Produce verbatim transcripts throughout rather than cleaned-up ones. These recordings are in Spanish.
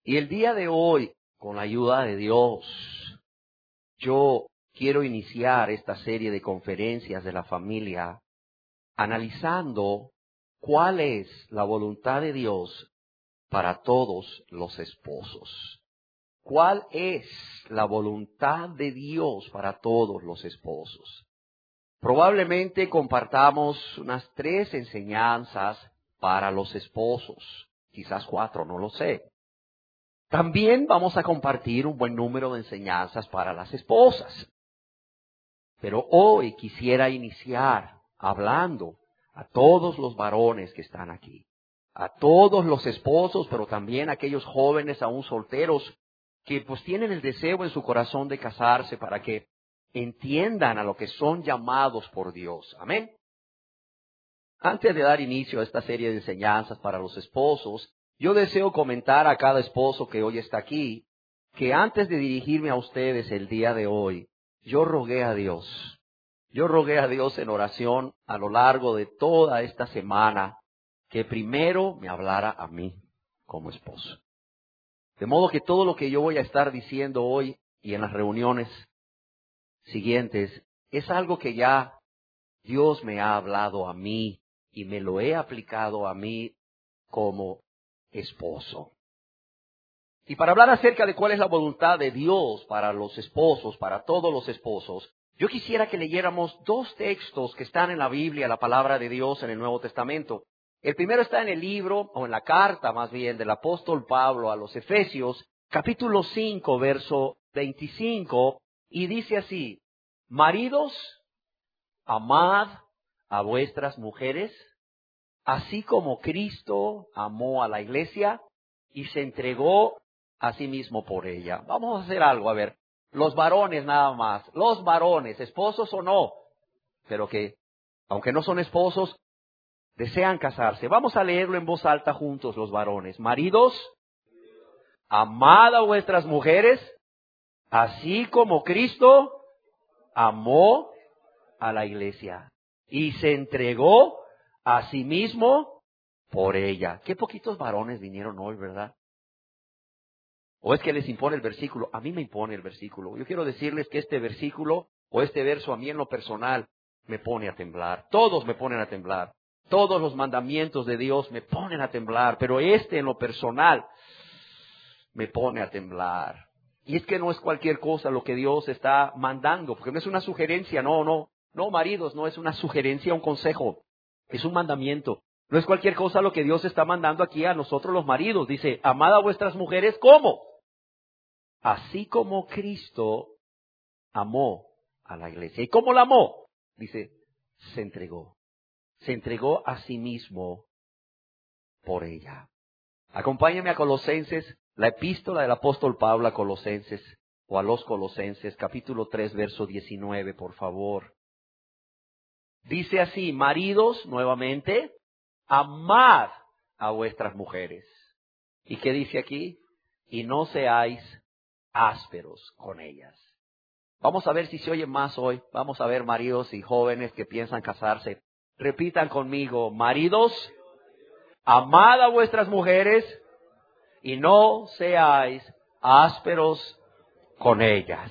Y el día de hoy, con la ayuda de Dios, yo quiero iniciar esta serie de conferencias de la familia analizando cuál es la voluntad de Dios para todos los esposos. ¿Cuál es la voluntad de Dios para todos los esposos? Probablemente compartamos unas tres enseñanzas para los esposos, quizás cuatro, no lo sé. También vamos a compartir un buen número de enseñanzas para las esposas. Pero hoy quisiera iniciar hablando a todos los varones que están aquí, a todos los esposos, pero también a aquellos jóvenes aún solteros que pues tienen el deseo en su corazón de casarse para que entiendan a lo que son llamados por Dios. Amén. Antes de dar inicio a esta serie de enseñanzas para los esposos, yo deseo comentar a cada esposo que hoy está aquí, que antes de dirigirme a ustedes el día de hoy, yo rogué a Dios, yo rogué a Dios en oración a lo largo de toda esta semana, que primero me hablara a mí como esposo. De modo que todo lo que yo voy a estar diciendo hoy y en las reuniones siguientes es algo que ya Dios me ha hablado a mí y me lo he aplicado a mí como esposo. Y para hablar acerca de cuál es la voluntad de Dios para los esposos, para todos los esposos, yo quisiera que leyéramos dos textos que están en la Biblia, la palabra de Dios en el Nuevo Testamento. El primero está en el libro, o en la carta más bien, del apóstol Pablo a los Efesios, capítulo cinco, verso veinticinco, y dice así: maridos, amad a vuestras mujeres, así como Cristo amó a la iglesia y se entregó a sí mismo por ella. Vamos a hacer algo, a ver, los varones nada más, los varones, esposos o no, pero que, aunque no son esposos, desean casarse. Vamos a leerlo en voz alta juntos los varones. Maridos, amad a vuestras mujeres, así como Cristo amó a la iglesia y se entregó a sí mismo por ella. Qué poquitos varones vinieron hoy, ¿verdad? ¿O es que les impone el versículo? A mí me impone el versículo. Yo quiero decirles que este versículo o este verso a mí en lo personal me pone a temblar. Todos me ponen a temblar. Todos los mandamientos de Dios me ponen a temblar. Pero este en lo personal me pone a temblar. Y es que no es cualquier cosa lo que Dios está mandando. Porque no es una sugerencia, no, no. No, maridos, no es una sugerencia, un consejo. Es un mandamiento. No es cualquier cosa lo que Dios está mandando aquí a nosotros los maridos. Dice, amad a vuestras mujeres, ¿cómo? Así como Cristo amó a la iglesia. ¿Y cómo la amó? Dice, se entregó. Se entregó a sí mismo por ella. Acompáñame a Colosenses, la epístola del apóstol Pablo a Colosenses, o a los Colosenses, capítulo tres, verso diecinueve, por favor. Dice así: maridos, nuevamente, amad a vuestras mujeres. ¿Y qué dice aquí? Y no seáis ásperos con ellas. Vamos a ver si se oye más hoy. Vamos a ver maridos y jóvenes que piensan casarse. Repitan conmigo: maridos, amad a vuestras mujeres y no seáis ásperos con ellas.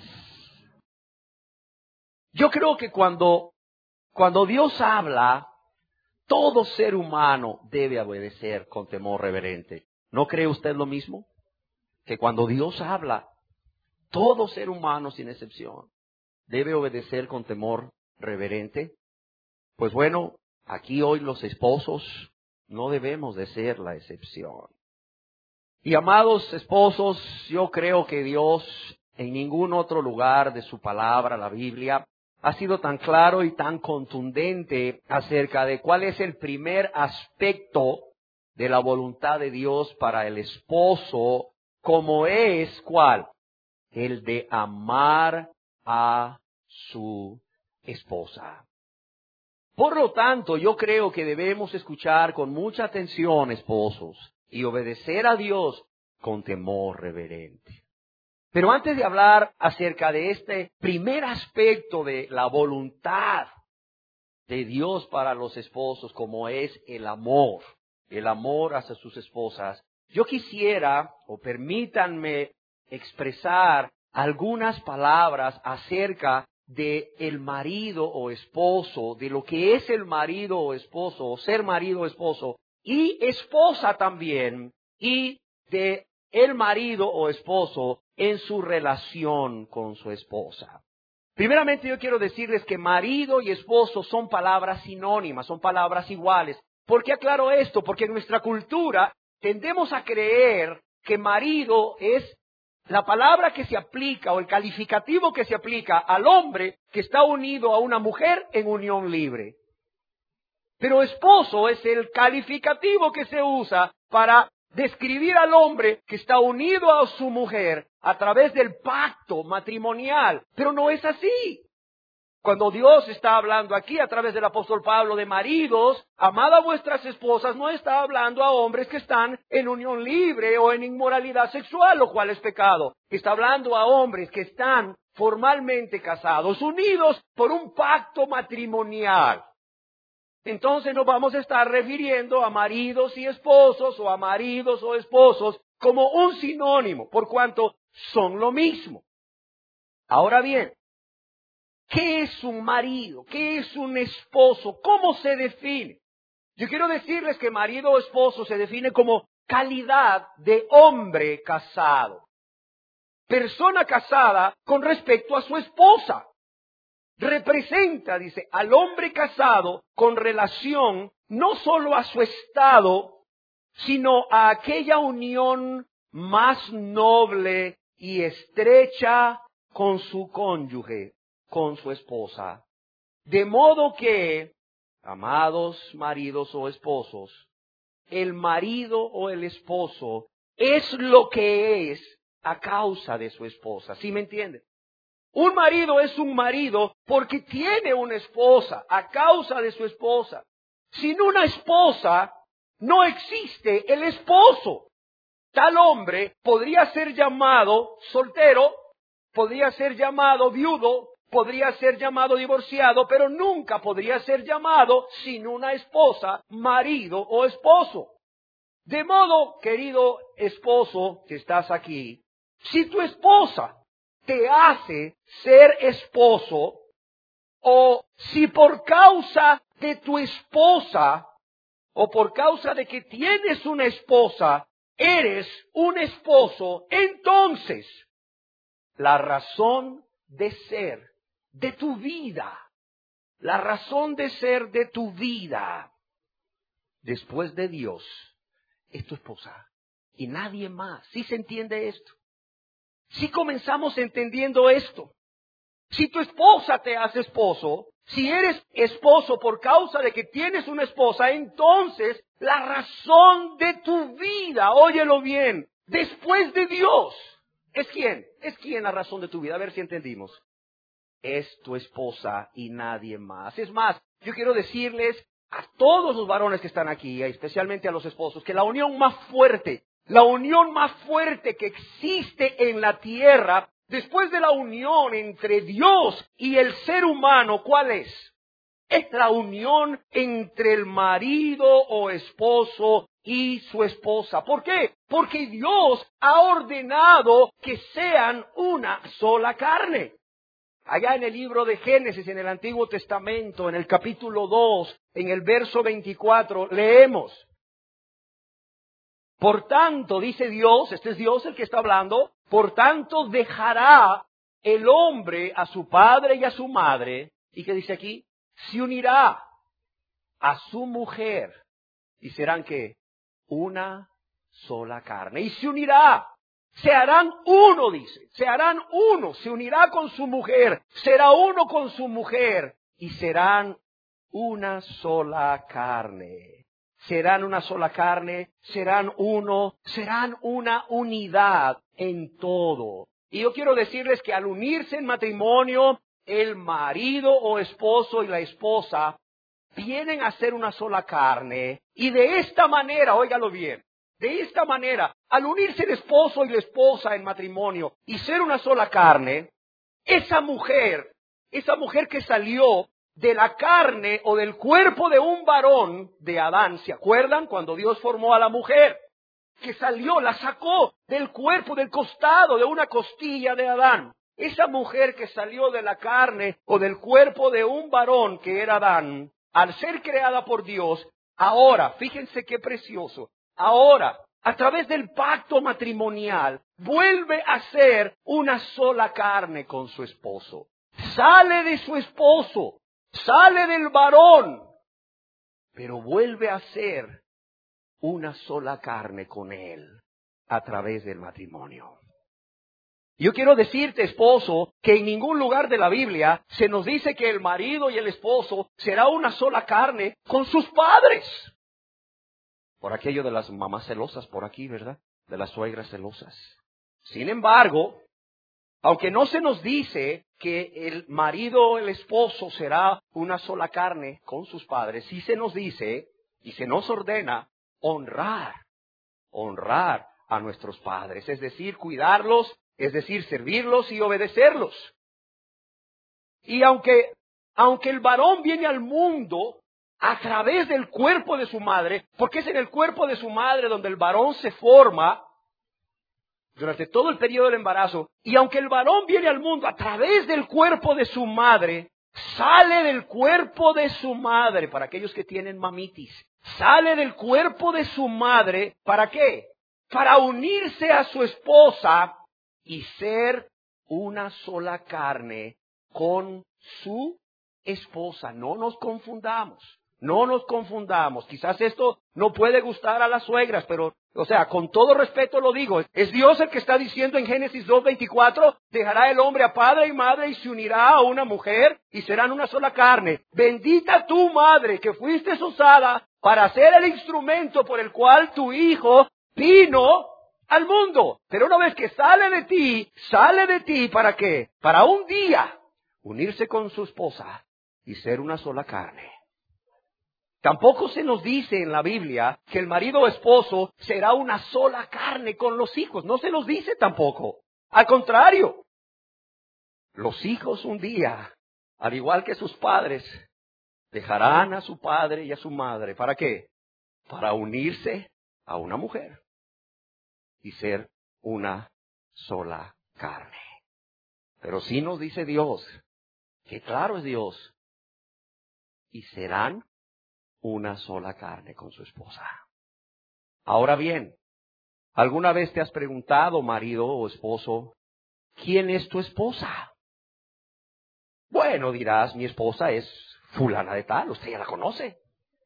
Yo creo que cuando, cuando Dios habla, todo ser humano debe obedecer con temor reverente. ¿No cree usted lo mismo? Que cuando Dios habla, todo ser humano sin excepción debe obedecer con temor reverente. Pues bueno, aquí hoy los esposos no debemos de ser la excepción. Y amados esposos, yo creo que Dios en ningún otro lugar de su palabra, la Biblia, ha sido tan claro y tan contundente acerca de cuál es el primer aspecto de la voluntad de Dios para el esposo, como es, ¿cuál? El de amar a su esposa. Por lo tanto, yo creo que debemos escuchar con mucha atención, esposos, y obedecer a Dios con temor reverente. Pero antes de hablar acerca de este primer aspecto de la voluntad de Dios para los esposos, como es el amor, el amor hacia sus esposas, yo quisiera, o permítanme expresar algunas palabras acerca de el marido o esposo, de lo que es el marido o esposo, o ser marido o esposo, y esposa también, y de el marido o esposo en su relación con su esposa. Primeramente yo quiero decirles que marido y esposo son palabras sinónimas, son palabras iguales. ¿Por qué aclaro esto? Porque en nuestra cultura tendemos a creer que marido es la palabra que se aplica o el calificativo que se aplica al hombre que está unido a una mujer en unión libre. Pero esposo es el calificativo que se usa para describir al hombre que está unido a su mujer a través del pacto matrimonial. Pero no es así. Cuando Dios está hablando aquí a través del apóstol Pablo de maridos, amad a vuestras esposas, no está hablando a hombres que están en unión libre o en inmoralidad sexual, lo cual es pecado. Está hablando a hombres que están formalmente casados, unidos por un pacto matrimonial. Entonces nos vamos a estar refiriendo a maridos y esposos o a maridos o esposos como un sinónimo, por cuanto son lo mismo. Ahora bien, ¿qué es un marido? ¿Qué es un esposo? ¿Cómo se define? Yo quiero decirles que marido o esposo se define como calidad de hombre casado. Persona casada con respecto a su esposa. Representa, dice, al hombre casado con relación no solo a su estado, sino a aquella unión más noble y estrecha con su cónyuge, con su esposa. De modo que, amados maridos o esposos, el marido o el esposo es lo que es a causa de su esposa. ¿Sí me entienden? Un marido es un marido porque tiene una esposa, a causa de su esposa. Sin una esposa no existe el esposo. Tal hombre podría ser llamado soltero, podría ser llamado viudo, podría ser llamado divorciado, pero nunca podría ser llamado sin una esposa, marido o esposo. De modo, querido esposo que estás aquí, si tu esposa te hace ser esposo, o si por causa de tu esposa, o por causa de que tienes una esposa, eres un esposo, entonces la razón de ser de tu vida, la razón de ser de tu vida, después de Dios, es tu esposa y nadie más. ¿Sí se entiende esto? Si comenzamos entendiendo esto, si tu esposa te hace esposo, si eres esposo por causa de que tienes una esposa, entonces la razón de tu vida, óyelo bien, después de Dios, ¿es quién? ¿Es quién la razón de tu vida? A ver si entendimos. Es tu esposa y nadie más. Es más, yo quiero decirles a todos los varones que están aquí, especialmente a los esposos, que la unión más fuerte, la unión más fuerte que existe en la tierra, después de la unión entre Dios y el ser humano, ¿cuál es? Es la unión entre el marido o esposo y su esposa. ¿Por qué? Porque Dios ha ordenado que sean una sola carne. Allá en el libro de Génesis, en el Antiguo Testamento, en el capítulo dos, en el verso veinticuatro, leemos: por tanto, dice Dios, este es Dios el que está hablando, por tanto dejará el hombre a su padre y a su madre, ¿y qué dice aquí? Se unirá a su mujer, y serán ¿qué? Una sola carne, y se unirá. Se harán uno, dice, se harán uno, se unirá con su mujer, será uno con su mujer y serán una sola carne. Serán una sola carne, serán uno, serán una unidad en todo. Y yo quiero decirles que al unirse en matrimonio, el marido o esposo y la esposa vienen a ser una sola carne. Y de esta manera, óigalo bien, de esta manera, al unirse el esposo y la esposa en matrimonio y ser una sola carne, esa mujer, esa mujer que salió de la carne o del cuerpo de un varón de Adán, ¿se acuerdan? Cuando Dios formó a la mujer. que salió, la sacó del cuerpo, del costado, de una costilla de Adán. Esa mujer que salió de la carne o del cuerpo de un varón que era Adán, al ser creada por Dios, ahora, fíjense qué precioso, ahora, a través del pacto matrimonial, vuelve a ser una sola carne con su esposo. Sale de su esposo, sale del varón, pero vuelve a ser una sola carne con él a través del matrimonio. Yo quiero decirte, esposo, que en ningún lugar de la Biblia se nos dice que el marido y el esposo será una sola carne con sus padres. Por aquello de las mamás celosas por aquí, ¿verdad? De las suegras celosas. Sin embargo, aunque no se nos dice que el marido o el esposo será una sola carne con sus padres, sí se nos dice y se nos ordena honrar, honrar a nuestros padres, es decir, cuidarlos, es decir, servirlos y obedecerlos. Y aunque, aunque el varón viene al mundo a través del cuerpo de su madre, porque es en el cuerpo de su madre donde el varón se forma durante todo el periodo del embarazo, y aunque el varón viene al mundo a través del cuerpo de su madre, sale del cuerpo de su madre, para aquellos que tienen mamitis, sale del cuerpo de su madre, ¿para qué? Para unirse a su esposa y ser una sola carne con su esposa. No nos confundamos, no nos confundamos. Quizás esto no puede gustar a las suegras, pero, o sea, con todo respeto lo digo, es Dios el que está diciendo en Génesis dos veinticuatro, dejará el hombre a padre y madre y se unirá a una mujer y serán una sola carne. Bendita tu madre que fuiste usada para ser el instrumento por el cual tu hijo vino al mundo. Pero una vez que sale de ti, sale de ti, ¿para qué? Para un día unirse con su esposa y ser una sola carne. Tampoco se nos dice en la Biblia que el marido o esposo será una sola carne con los hijos. No se nos dice tampoco. Al contrario, los hijos un día, al igual que sus padres, dejarán a su padre y a su madre. ¿Para qué? Para unirse a una mujer y ser una sola carne. Pero sí nos dice Dios, que claro es Dios, y serán una sola carne con su esposa. Ahora bien, ¿alguna vez te has preguntado, marido o esposo, quién es tu esposa? Bueno, dirás, mi esposa es fulana de tal, usted ya la conoce.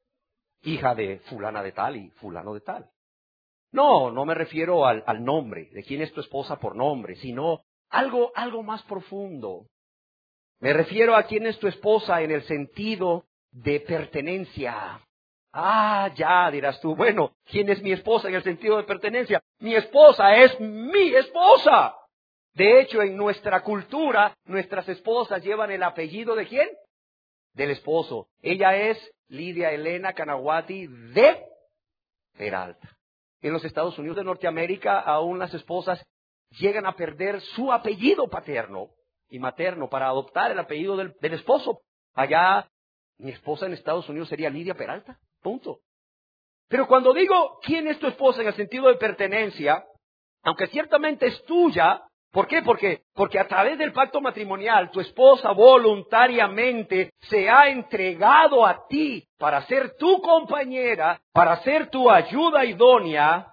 Hija de fulana de tal y fulano de tal. No, no me refiero al, al nombre, de quién es tu esposa por nombre, sino algo, algo más profundo. Me refiero a quién es tu esposa en el sentido de pertenencia. Ah, ya, dirás tú, bueno, ¿quién es mi esposa en el sentido de pertenencia? Mi esposa es mi esposa. De hecho, en nuestra cultura, nuestras esposas llevan el apellido ¿de quién? Del esposo. Ella es Lidia Elena Canaguati de Peralta. En los Estados Unidos de Norteamérica, aún las esposas llegan a perder su apellido paterno y materno para adoptar el apellido del, del esposo. Allá, mi esposa en Estados Unidos sería Lidia Peralta, punto. Pero cuando digo quién es tu esposa en el sentido de pertenencia, aunque ciertamente es tuya, ¿por qué? Porque, porque a través del pacto matrimonial, tu esposa voluntariamente se ha entregado a ti para ser tu compañera, para ser tu ayuda idónea.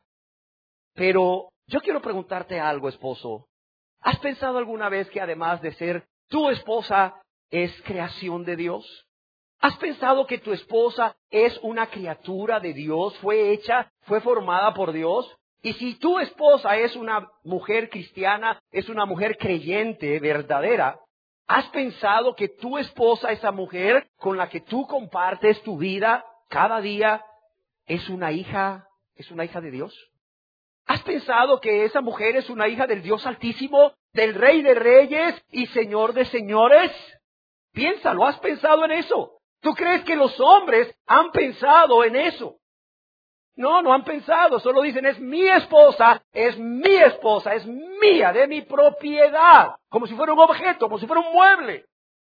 Pero yo quiero preguntarte algo, esposo. ¿Has pensado alguna vez que además de ser tu esposa, es creación de Dios? ¿Has pensado que tu esposa es una criatura de Dios, fue hecha, fue formada por Dios? Y si tu esposa es una mujer cristiana, es una mujer creyente, verdadera, ¿has pensado que tu esposa, esa mujer con la que tú compartes tu vida cada día, es una hija, es una hija de Dios? ¿Has pensado que esa mujer es una hija del Dios Altísimo, del Rey de Reyes y Señor de Señores? Piénsalo, ¿has pensado en eso? ¿Tú crees que los hombres han pensado en eso? No, no han pensado, solo dicen es mi esposa, es mi esposa, es mía, de mi propiedad, como si fuera un objeto, como si fuera un mueble.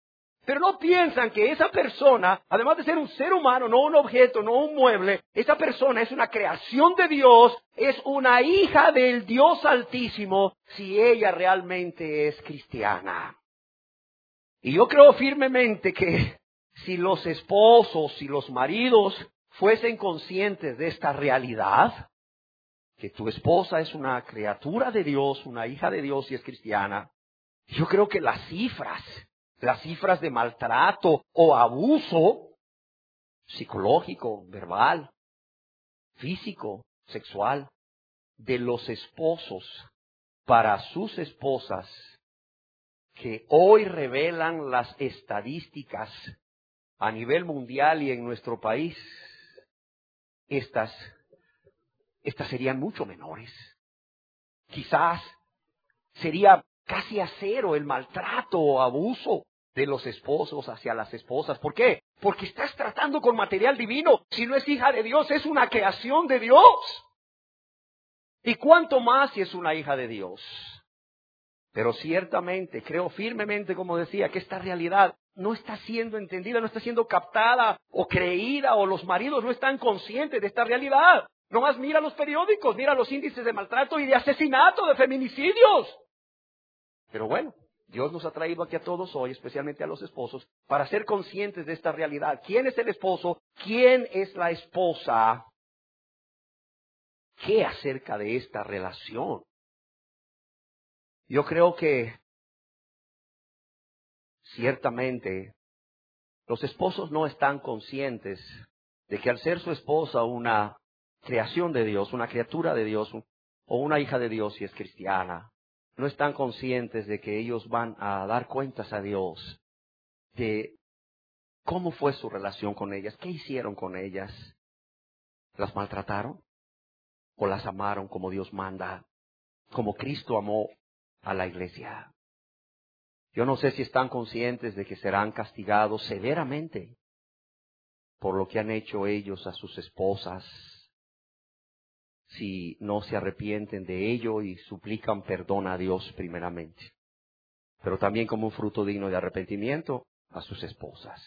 Pero no piensan que esa persona, además de ser un ser humano, no un objeto, no un mueble, esa persona es una creación de Dios, es una hija del Dios Altísimo, si ella realmente es cristiana. Y yo creo firmemente que si los esposos, si los maridos fuesen conscientes de esta realidad, que tu esposa es una criatura de Dios, una hija de Dios y es cristiana, yo creo que las cifras, las cifras de maltrato o abuso psicológico, verbal, físico, sexual, de los esposos para sus esposas, que hoy revelan las estadísticas a nivel mundial y en nuestro país, estas, estas serían mucho menores. Quizás sería casi a cero el maltrato o abuso de los esposos hacia las esposas. ¿Por qué? Porque estás tratando con material divino. Si no es hija de Dios, es una creación de Dios. ¿Y cuánto más si es una hija de Dios? Pero ciertamente, creo firmemente, como decía, que esta realidad no está siendo entendida, no está siendo captada o creída, o los maridos no están conscientes de esta realidad. Nomás mira los periódicos, mira los índices de maltrato y de asesinato, de feminicidios. Pero bueno, Dios nos ha traído aquí a todos hoy, especialmente a los esposos, para ser conscientes de esta realidad. ¿Quién es el esposo? ¿Quién es la esposa? ¿Qué acerca de esta relación? Yo creo que ciertamente los esposos no están conscientes de que al ser su esposa una creación de Dios, una criatura de Dios, o una hija de Dios si es cristiana, no están conscientes de que ellos van a dar cuentas a Dios de cómo fue su relación con ellas, qué hicieron con ellas. ¿Las maltrataron? ¿O las amaron como Dios manda? Como Cristo amó a la iglesia. Yo no sé si están conscientes de que serán castigados severamente por lo que han hecho ellos a sus esposas, si no se arrepienten de ello y suplican perdón a Dios primeramente, pero también como un fruto digno de arrepentimiento a sus esposas.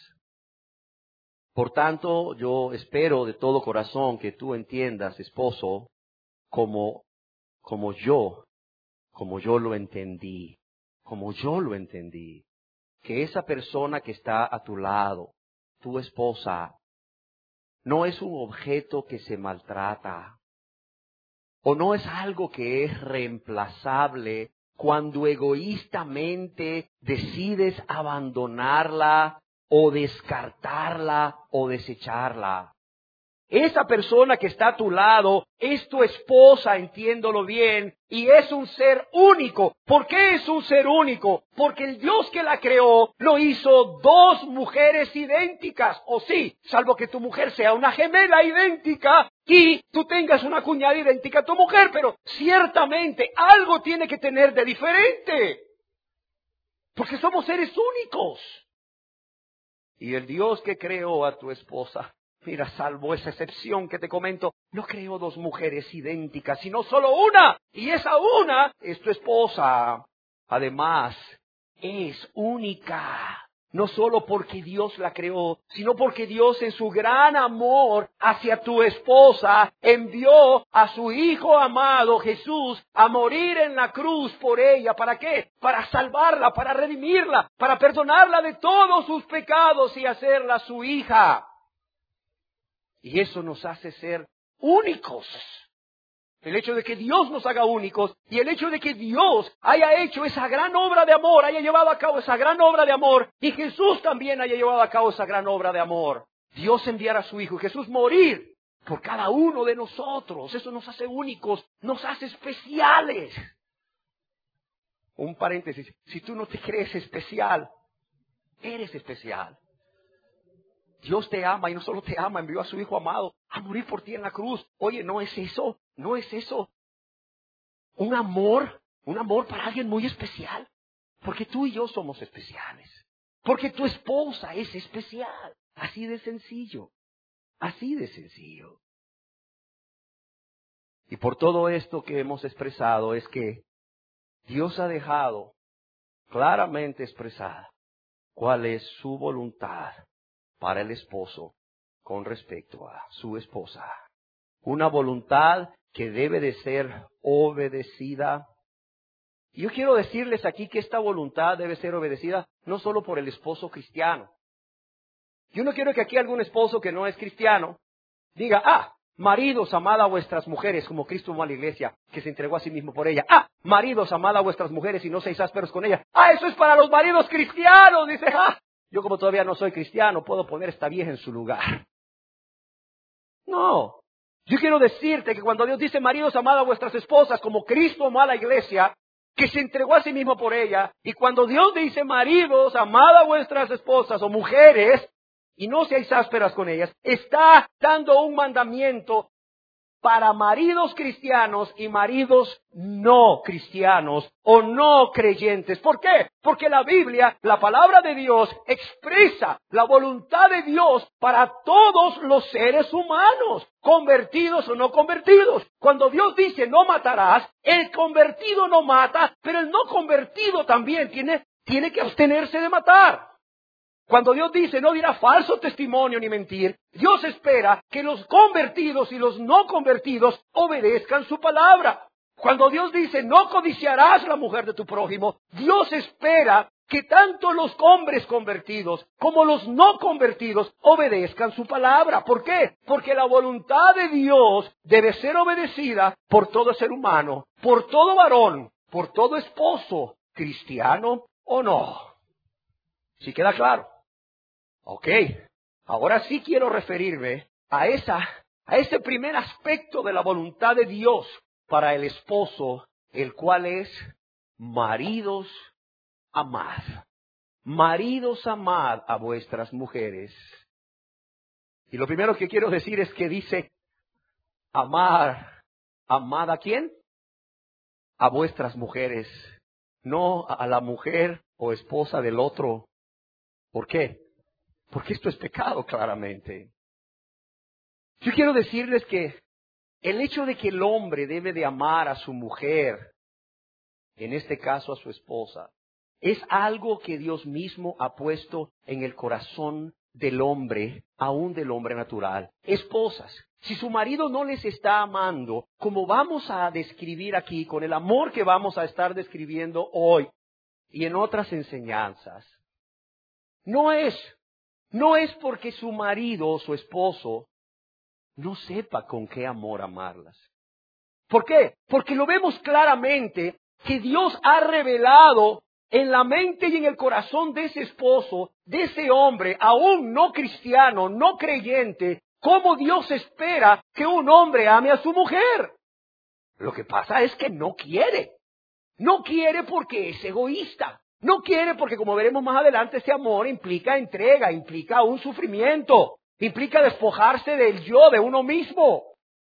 Por tanto, yo espero de todo corazón que tú entiendas, esposo, como, como yo, como yo lo entendí, como yo lo entendí, que esa persona que está a tu lado, tu esposa, no es un objeto que se maltrata, o no es algo que es reemplazable cuando egoístamente decides abandonarla o descartarla o desecharla. Esa persona que está a tu lado es tu esposa, entiéndolo bien, y es un ser único. ¿Por qué es un ser único? Porque el Dios que la creó lo hizo dos mujeres idénticas, o sí, salvo que tu mujer sea una gemela idéntica y tú tengas una cuñada idéntica a tu mujer, pero ciertamente algo tiene que tener de diferente, porque somos seres únicos. Y el Dios que creó a tu esposa, mira, salvo esa excepción que te comento, no creó dos mujeres idénticas, sino solo una. Y esa una es tu esposa. Además, es única. No solo porque Dios la creó, sino porque Dios en su gran amor hacia tu esposa envió a su Hijo amado Jesús a morir en la cruz por ella. ¿Para qué? Para salvarla, para redimirla, para perdonarla de todos sus pecados y hacerla su hija. Y eso nos hace ser únicos. El hecho de que Dios nos haga únicos y el hecho de que Dios haya hecho esa gran obra de amor, haya llevado a cabo esa gran obra de amor, y Jesús también haya llevado a cabo esa gran obra de amor. Dios enviar a su Hijo y Jesús morir por cada uno de nosotros. Eso nos hace únicos, nos hace especiales. Un paréntesis, si tú no te crees especial, eres especial. Dios te ama y no solo te ama, envió a su Hijo amado a morir por ti en la cruz. Oye, ¿no es eso? ¿No es eso un amor? Un amor para alguien muy especial. Porque tú y yo somos especiales. Porque tu esposa es especial. Así de sencillo. Así de sencillo. Y por todo esto que hemos expresado es que Dios ha dejado claramente expresada cuál es su voluntad para el esposo con respecto a su esposa. Una voluntad que debe de ser obedecida. Y yo quiero decirles aquí que esta voluntad debe ser obedecida no solo por el esposo cristiano. Yo no quiero que aquí algún esposo que no es cristiano diga, ah, maridos, amad a vuestras mujeres como Cristo amó a la iglesia, que se entregó a sí mismo por ella. Ah, maridos, amad a vuestras mujeres y no seáis ásperos con ellas. Ah, eso es para los maridos cristianos. Dice, ah, yo como todavía no soy cristiano, puedo poner esta vieja en su lugar. No. Yo quiero decirte que cuando Dios dice, maridos, amad a vuestras esposas como Cristo amó a la iglesia, que se entregó a sí mismo por ella, y cuando Dios dice, maridos, amad a vuestras esposas o mujeres, y no seáis ásperas con ellas, está dando un mandamiento para maridos cristianos y maridos no cristianos o no creyentes. ¿Por qué? Porque la Biblia, la palabra de Dios, expresa la voluntad de Dios para todos los seres humanos, convertidos o no convertidos. Cuando Dios dice no matarás, el convertido no mata, pero el no convertido también tiene, tiene que abstenerse de matar. Cuando Dios dice no dirá falso testimonio ni mentir, Dios espera que los convertidos y los no convertidos obedezcan su palabra. Cuando Dios dice no codiciarás la mujer de tu prójimo, Dios espera que tanto los hombres convertidos como los no convertidos obedezcan su palabra. ¿Por qué? Porque la voluntad de Dios debe ser obedecida por todo ser humano, por todo varón, por todo esposo, cristiano o no. ¿Sí queda claro? Ok, ahora sí quiero referirme a esa, a ese primer aspecto de la voluntad de Dios para el esposo, el cual es maridos amad. Maridos amad a vuestras mujeres. Y lo primero que quiero decir es que dice amar, amad a quién? A vuestras mujeres, no a la mujer o esposa del otro. ¿Por qué? Porque esto es pecado, claramente. Yo quiero decirles que el hecho de que el hombre debe de amar a su mujer, en este caso a su esposa, es algo que Dios mismo ha puesto en el corazón del hombre, aún del hombre natural. Esposas, si su marido no les está amando, como vamos a describir aquí, con el amor que vamos a estar describiendo hoy y en otras enseñanzas, no es No es porque su marido o su esposo no sepa con qué amor amarlas. ¿Por qué? Porque lo vemos claramente que Dios ha revelado en la mente y en el corazón de ese esposo, de ese hombre, aún no cristiano, no creyente, cómo Dios espera que un hombre ame a su mujer. Lo que pasa es que no quiere. No quiere porque es egoísta. No quiere porque, como veremos más adelante, ese amor implica entrega, implica un sufrimiento, implica despojarse del yo, de uno mismo.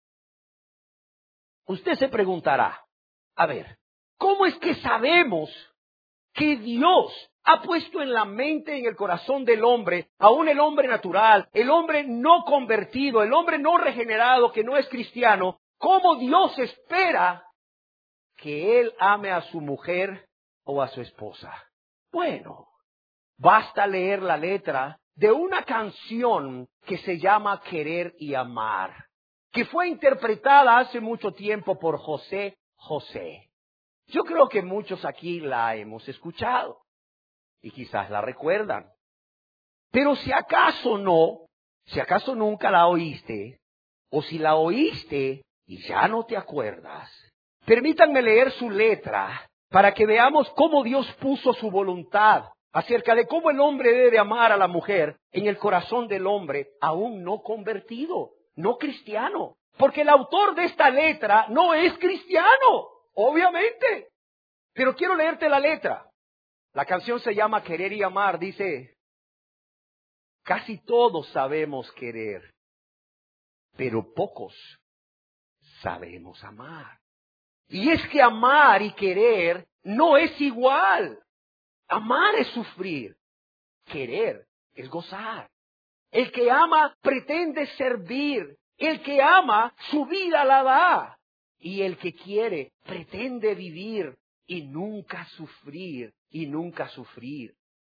Usted se preguntará, a ver, ¿cómo es que sabemos que Dios ha puesto en la mente y en el corazón del hombre, aún el hombre natural, el hombre no convertido, el hombre no regenerado, que no es cristiano, cómo Dios espera que él ame a su mujer o a su esposa? Bueno, basta leer la letra de una canción que se llama Querer y Amar, que fue interpretada hace mucho tiempo por José José. Yo creo que muchos aquí la hemos escuchado y quizás la recuerdan. Pero si acaso no, si acaso nunca la oíste, o si la oíste y ya no te acuerdas, permítanme leer su letra para que veamos cómo Dios puso su voluntad acerca de cómo el hombre debe amar a la mujer en el corazón del hombre aún no convertido, no cristiano. Porque el autor de esta letra no es cristiano, obviamente. Pero quiero leerte la letra. La canción se llama Querer y Amar. Dice, casi todos sabemos querer, pero pocos sabemos amar. Y es que amar y querer no es igual. Amar es sufrir. Querer es gozar. El que ama pretende servir. El que ama su vida la da. Y el que quiere pretende vivir y nunca sufrir y nunca sufrir.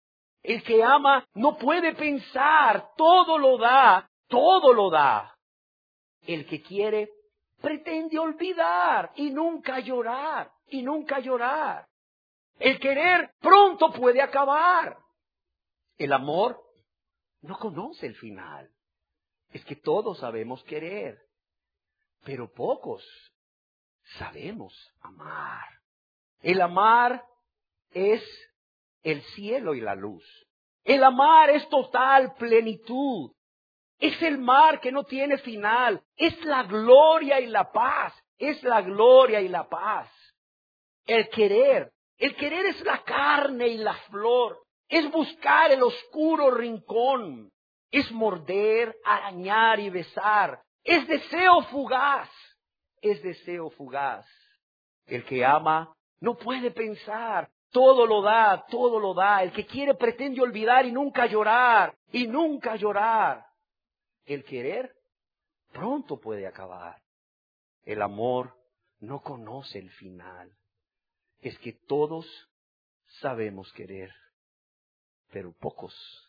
El que ama no puede pensar, todo lo da, todo lo da. El que quiere pretende olvidar y nunca llorar, y nunca llorar. El querer pronto puede acabar. El amor no conoce el final. Es que todos sabemos querer, pero pocos sabemos amar. El amar es el cielo y la luz. El amar es total plenitud. Es el mar que no tiene final. Es la gloria y la paz. Es la gloria y la paz. El querer. El querer es la carne y la flor. Es buscar el oscuro rincón. Es morder, arañar y besar. Es deseo fugaz. Es deseo fugaz. El que ama no puede pensar. Todo lo da, todo lo da. El que quiere pretende olvidar y nunca llorar. Y nunca llorar. El querer pronto puede acabar. El amor no conoce el final. Es que todos sabemos querer, pero pocos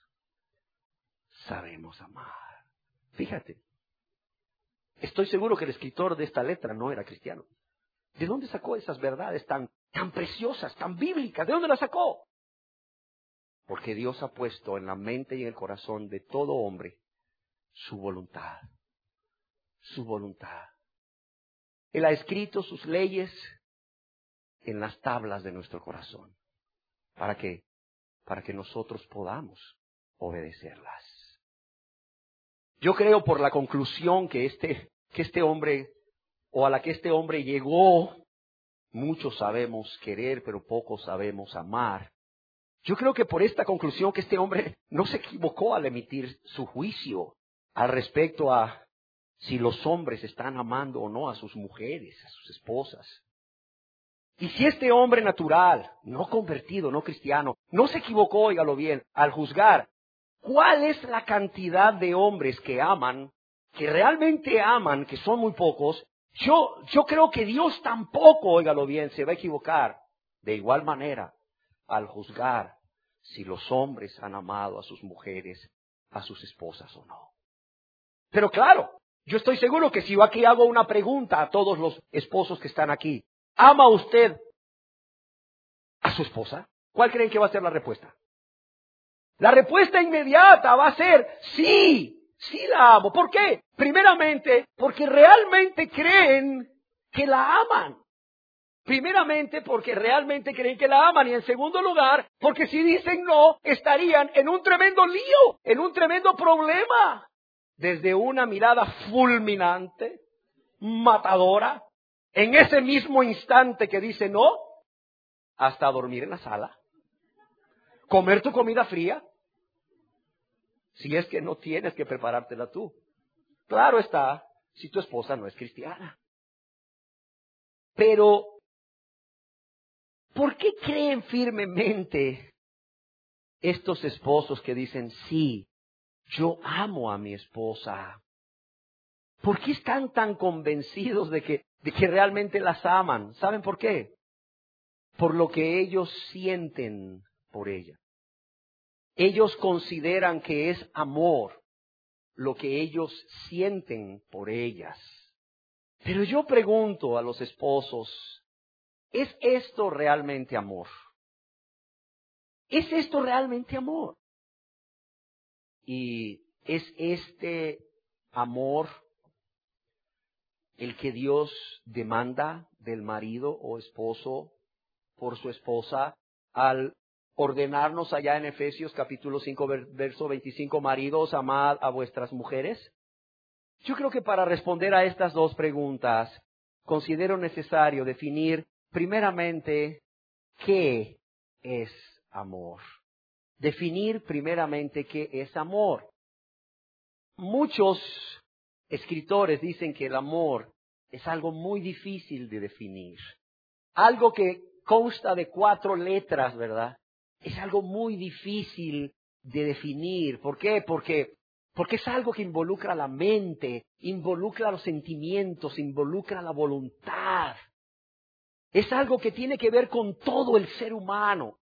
sabemos amar. Fíjate, estoy seguro que el escritor de esta letra no era cristiano. ¿De dónde sacó esas verdades tan, tan preciosas, tan bíblicas? ¿De dónde las sacó? Porque Dios ha puesto en la mente y en el corazón de todo hombre su voluntad, su voluntad. Él ha escrito sus leyes en las tablas de nuestro corazón. ¿Para qué? Para que nosotros podamos obedecerlas. Yo creo por la conclusión que este, que este hombre, o a la que este hombre llegó, muchos sabemos querer, pero pocos sabemos amar. Yo creo que por esta conclusión que este hombre no se equivocó al emitir su juicio al respecto a si los hombres están amando o no a sus mujeres, a sus esposas. Y si este hombre natural, no convertido, no cristiano, no se equivocó, óigalo bien, al juzgar cuál es la cantidad de hombres que aman, que realmente aman, que son muy pocos, yo, yo creo que Dios tampoco, óigalo bien, se va a equivocar de igual manera al juzgar si los hombres han amado a sus mujeres, a sus esposas o no. Pero claro, yo estoy seguro que si yo aquí hago una pregunta a todos los esposos que están aquí, ¿ama usted a su esposa? ¿Cuál creen que va a ser la respuesta? La respuesta inmediata va a ser sí, sí la amo. ¿Por qué? Primeramente, porque realmente creen que la aman. Primeramente, porque realmente creen que la aman. Y en segundo lugar, porque si dicen no, estarían en un tremendo lío, en un tremendo problema. Desde una mirada fulminante, matadora, en ese mismo instante que dice no, hasta dormir en la sala, comer tu comida fría, si es que no tienes que preparártela tú. Claro está, si tu esposa no es cristiana. Pero, ¿por qué creen firmemente estos esposos que dicen, sí, yo amo a mi esposa? ¿Por qué están tan convencidos de que, de que realmente las aman? ¿Saben por qué? Por lo que ellos sienten por ella. Ellos consideran que es amor lo que ellos sienten por ellas. Pero yo pregunto a los esposos, ¿es esto realmente amor? ¿Es esto realmente amor? Y es este amor el que Dios demanda del marido o esposo por su esposa al ordenarnos allá en Efesios capítulo cinco, verso veinticinco, maridos, amad a vuestras mujeres. Yo creo que para responder a estas dos preguntas, considero necesario definir primeramente qué es amor. Definir primeramente qué es amor. Muchos escritores dicen que el amor es algo muy difícil de definir. Algo que consta de cuatro letras, ¿verdad? Es algo muy difícil de definir. ¿Por qué? Porque, porque es algo que involucra la mente, involucra los sentimientos, involucra la voluntad. Es algo que tiene que ver con todo el ser humano.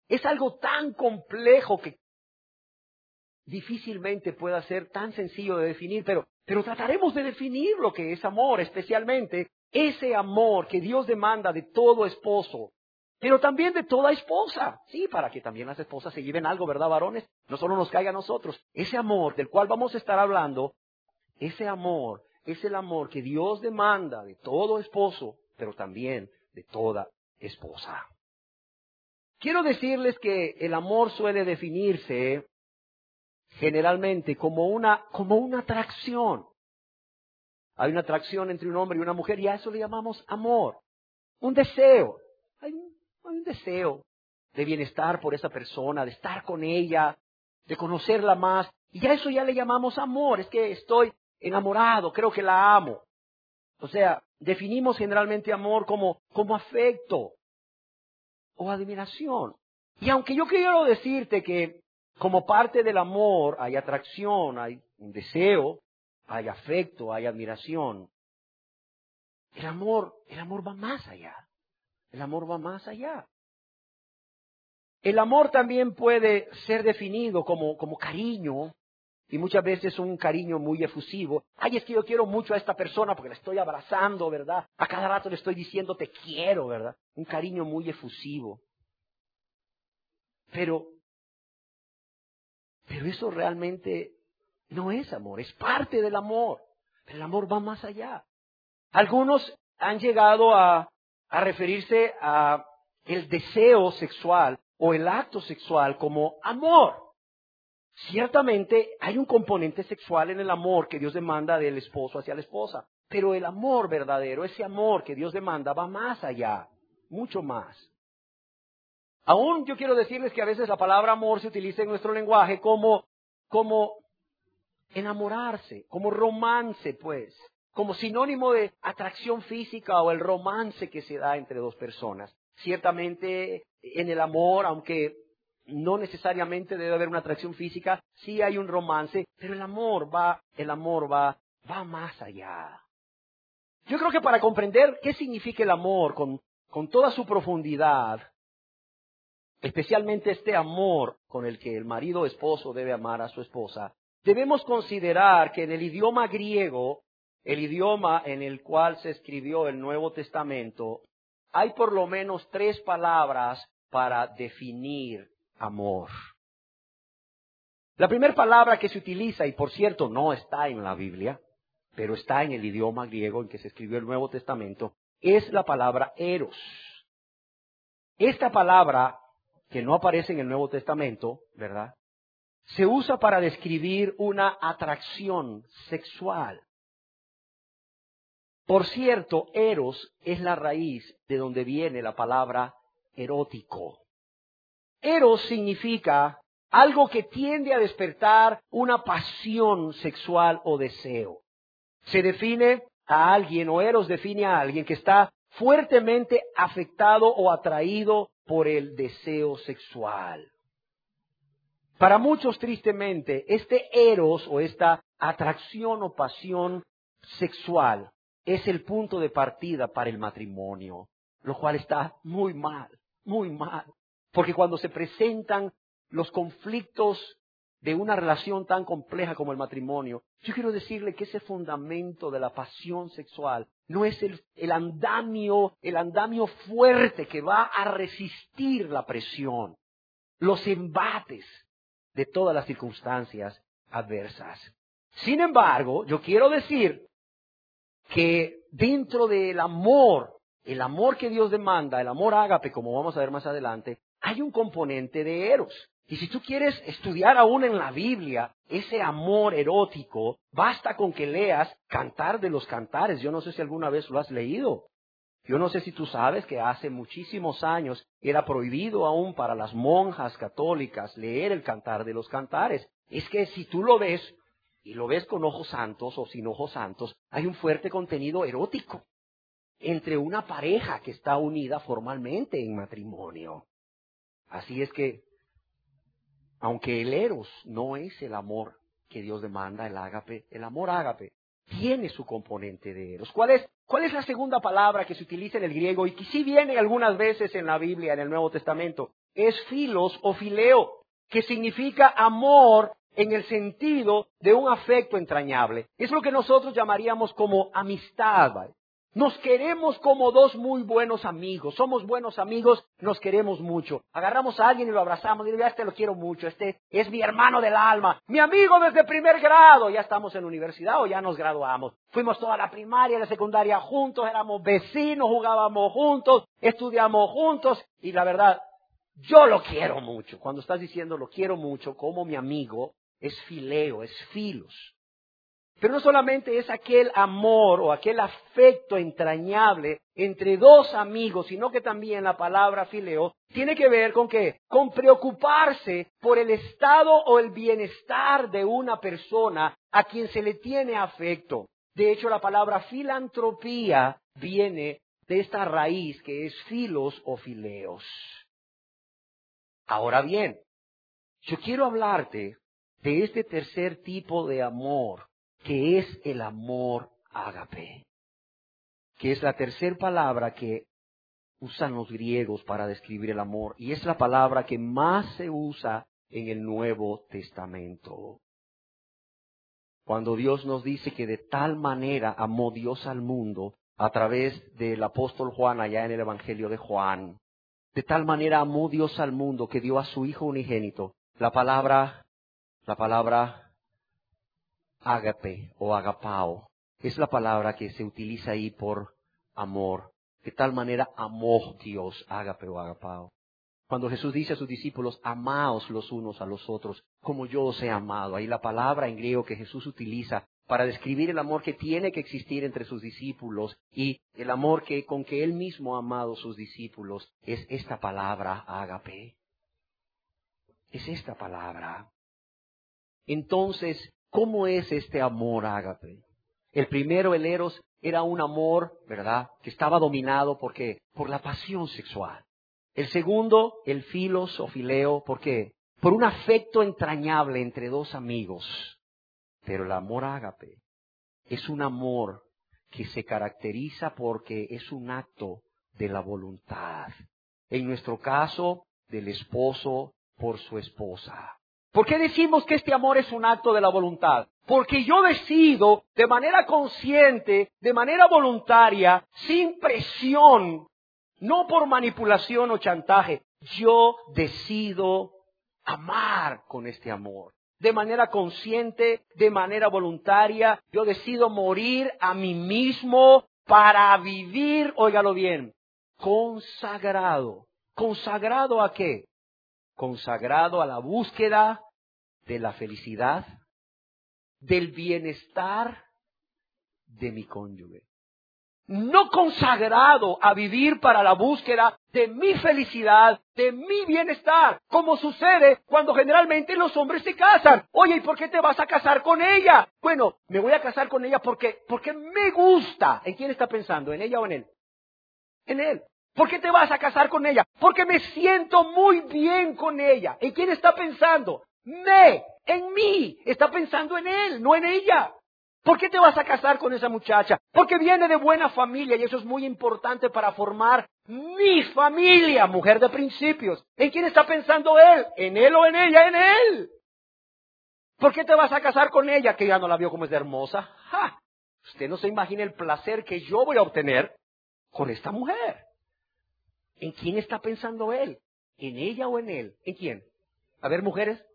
Es algo tan complejo que difícilmente pueda ser tan sencillo de definir, pero, pero trataremos de definir lo que es amor, especialmente ese amor que Dios demanda de todo esposo, pero también de toda esposa. Sí, para que también las esposas se lleven algo, ¿verdad, varones? No solo nos caiga a nosotros. Ese amor del cual vamos a estar hablando, ese amor es el amor que Dios demanda de todo esposo, pero también de toda esposa. Quiero decirles que el amor suele definirse generalmente como una, como una atracción. Hay una atracción entre un hombre y una mujer y a eso le llamamos amor. Un deseo. Hay un, hay un deseo de bienestar por esa persona, de estar con ella, de conocerla más. Y a eso ya le llamamos amor. Es que estoy enamorado, creo que la amo. O sea, definimos generalmente amor como, como afecto o admiración. Y aunque yo quiero decirte que como parte del amor hay atracción, hay un deseo, hay afecto, hay admiración, el amor, el amor va más allá. El amor va más allá. El amor también puede ser definido como, como cariño, y muchas veces un cariño muy efusivo. Ay, es que yo quiero mucho a esta persona porque la estoy abrazando, ¿verdad? A cada rato le estoy diciendo te quiero, ¿verdad? Un cariño muy efusivo. Pero, pero eso realmente no es amor, es parte del amor. Pero el amor va más allá. Algunos han llegado a, a referirse a el deseo sexual o el acto sexual como amor. Ciertamente hay un componente sexual en el amor que Dios demanda del esposo hacia la esposa, pero el amor verdadero, ese amor que Dios demanda va más allá, mucho más. Aún yo quiero decirles que a veces la palabra amor se utiliza en nuestro lenguaje como, como enamorarse, como romance, pues, como sinónimo de atracción física o el romance que se da entre dos personas. Ciertamente en el amor, aunque no necesariamente debe haber una atracción física, sí hay un romance, pero el amor va, el amor va, va más allá. Yo creo que para comprender qué significa el amor con, con toda su profundidad, especialmente este amor con el que el marido o esposo debe amar a su esposa, debemos considerar que en el idioma griego, el idioma en el cual se escribió el Nuevo Testamento, hay por lo menos tres palabras para definir amor. La primera palabra que se utiliza, y por cierto no está en la Biblia, pero está en el idioma griego en que se escribió el Nuevo Testamento, es la palabra eros. Esta palabra, que no aparece en el Nuevo Testamento, ¿verdad?, se usa para describir una atracción sexual. Por cierto, eros es la raíz de donde viene la palabra erótico. Eros significa algo que tiende a despertar una pasión sexual o deseo. Se define a alguien, o eros define a alguien que está fuertemente afectado o atraído por el deseo sexual. Para muchos, tristemente, este eros o esta atracción o pasión sexual es el punto de partida para el matrimonio, lo cual está muy mal, muy mal. Porque cuando se presentan los conflictos de una relación tan compleja como el matrimonio, yo quiero decirle que ese fundamento de la pasión sexual no es el, el andamio, el andamio fuerte que va a resistir la presión, los embates de todas las circunstancias adversas. Sin embargo, yo quiero decir que dentro del amor, el amor que Dios demanda, el amor ágape, como vamos a ver más adelante, hay un componente de eros. Y si tú quieres estudiar aún en la Biblia ese amor erótico, basta con que leas Cantar de los Cantares. Yo no sé si alguna vez lo has leído. Yo no sé si tú sabes que hace muchísimos años era prohibido aún para las monjas católicas leer el Cantar de los Cantares. Es que si tú lo ves, y lo ves con ojos santos o sin ojos santos, hay un fuerte contenido erótico entre una pareja que está unida formalmente en matrimonio. Así es que, aunque el eros no es el amor que Dios demanda, el ágape, el amor ágape tiene su componente de eros. ¿Cuál es, cuál es la segunda palabra que se utiliza en el griego y que sí viene algunas veces en la Biblia, en el Nuevo Testamento? es filos o fileo, que significa amor en el sentido de un afecto entrañable. Es lo que nosotros llamaríamos como amistad, ¿vale? Nos queremos como dos muy buenos amigos. Somos buenos amigos, nos queremos mucho. Agarramos a alguien y lo abrazamos y le digo, este lo quiero mucho, este es mi hermano del alma, mi amigo desde primer grado. Ya estamos en la universidad o ya nos graduamos. Fuimos toda la primaria y la secundaria juntos, éramos vecinos, jugábamos juntos, estudiamos juntos y la verdad, yo lo quiero mucho. Cuando estás diciendo lo quiero mucho como mi amigo, es fileo, es filos. Pero no solamente es aquel amor o aquel afecto entrañable entre dos amigos, sino que también la palabra fileo tiene que ver con qué? Con preocuparse por el estado o el bienestar de una persona a quien se le tiene afecto. De hecho, la palabra filantropía viene de esta raíz que es filos o fileos. Ahora bien, yo quiero hablarte de este tercer tipo de amor, que es el amor ágape, que es la tercera palabra que usan los griegos para describir el amor, y es la palabra que más se usa en el Nuevo Testamento. Cuando Dios nos dice que de tal manera amó Dios al mundo, a través del apóstol Juan allá en el Evangelio de Juan, de tal manera amó Dios al mundo que dio a su Hijo unigénito. La palabra, la palabra ágape o agapao es la palabra que se utiliza ahí por amor. De tal manera amó Dios, ágape o agapao. Cuando Jesús dice a sus discípulos, amaos los unos a los otros, como yo os he amado. Ahí la palabra en griego que Jesús utiliza para describir el amor que tiene que existir entre sus discípulos y el amor que con que Él mismo ha amado a sus discípulos es esta palabra ágape. Es esta palabra. Entonces, ¿cómo es este amor ágape? El primero, el eros, era un amor, ¿verdad?, que estaba dominado ¿por qué? Por la pasión sexual. El segundo, el filos o fileo, ¿por qué? Por un afecto entrañable entre dos amigos. Pero el amor ágape es un amor que se caracteriza porque es un acto de la voluntad. En nuestro caso, del esposo por su esposa. ¿Por qué decimos que este amor es un acto de la voluntad? Porque yo decido de manera consciente, de manera voluntaria, sin presión, no por manipulación o chantaje. Yo decido amar con este amor. De manera consciente, de manera voluntaria, yo decido morir a mí mismo para vivir, óigalo bien, consagrado. ¿Consagrado a qué? Consagrado a la búsqueda de la felicidad, del bienestar de mi cónyuge. No consagrado a vivir para la búsqueda de mi felicidad, de mi bienestar, como sucede cuando generalmente los hombres se casan. Oye, ¿y por qué te vas a casar con ella? Bueno, me voy a casar con ella porque, porque me gusta. ¿En quién está pensando? ¿En ella o en él? En él. ¿Por qué te vas a casar con ella? Porque me siento muy bien con ella. ¿En quién está pensando? Me, en mí. Está pensando en él, no en ella. ¿Por qué te vas a casar con esa muchacha? Porque viene de buena familia y eso es muy importante para formar mi familia, mujer de principios. ¿En quién está pensando él? ¿En él o en ella? En él. ¿Por qué te vas a casar con ella? Que ya no la vio como es de hermosa. ¡Ja! Usted no se imagina el placer que yo voy a obtener con esta mujer. ¿En quién está pensando él? ¿En ella o en él? ¿En quién? A ver, mujeres.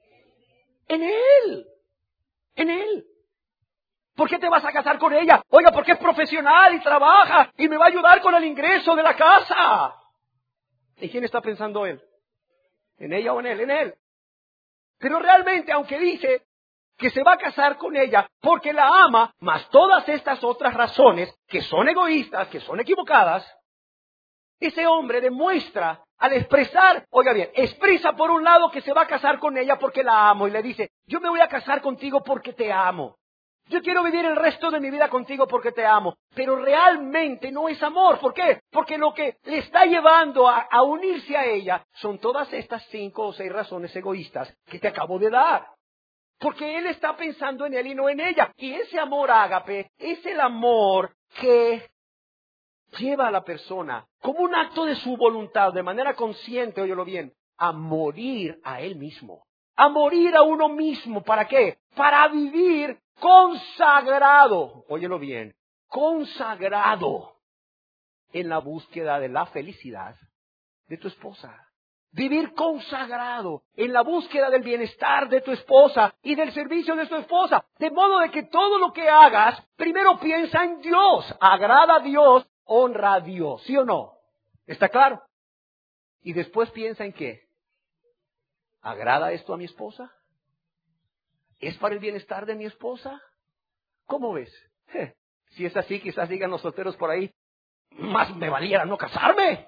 En él. En él. ¿Por qué te vas a casar con ella? Oiga, porque es profesional y trabaja y me va a ayudar con el ingreso de la casa. ¿En quién está pensando él? ¿En ella o en él? En él. Pero realmente, aunque dice que se va a casar con ella porque la ama, más todas estas otras razones que son egoístas, que son equivocadas, ese hombre demuestra al expresar, oiga bien, expresa por un lado que se va a casar con ella porque la amo y le dice, yo me voy a casar contigo porque te amo. Yo quiero vivir el resto de mi vida contigo porque te amo. Pero realmente no es amor. ¿Por qué? Porque lo que le está llevando a, a unirse a ella son todas estas cinco o seis razones egoístas que te acabo de dar. Porque él está pensando en él y no en ella. Y ese amor ágape es el amor que lleva a la persona, como un acto de su voluntad, de manera consciente, óyelo bien, a morir a él mismo. A morir a uno mismo. ¿Para qué? Para vivir consagrado, óyelo bien, consagrado en la búsqueda de la felicidad de tu esposa. Vivir consagrado en la búsqueda del bienestar de tu esposa y del servicio de tu esposa. De modo de que todo lo que hagas, primero piensa en Dios. Agrada a Dios, honra a Dios. ¿Sí o no? ¿Está claro? Y después piensa en qué. ¿Agrada esto a mi esposa? ¿Es para el bienestar de mi esposa? ¿Cómo ves? Je, si es así, quizás digan los solteros por ahí, más me valiera no casarme.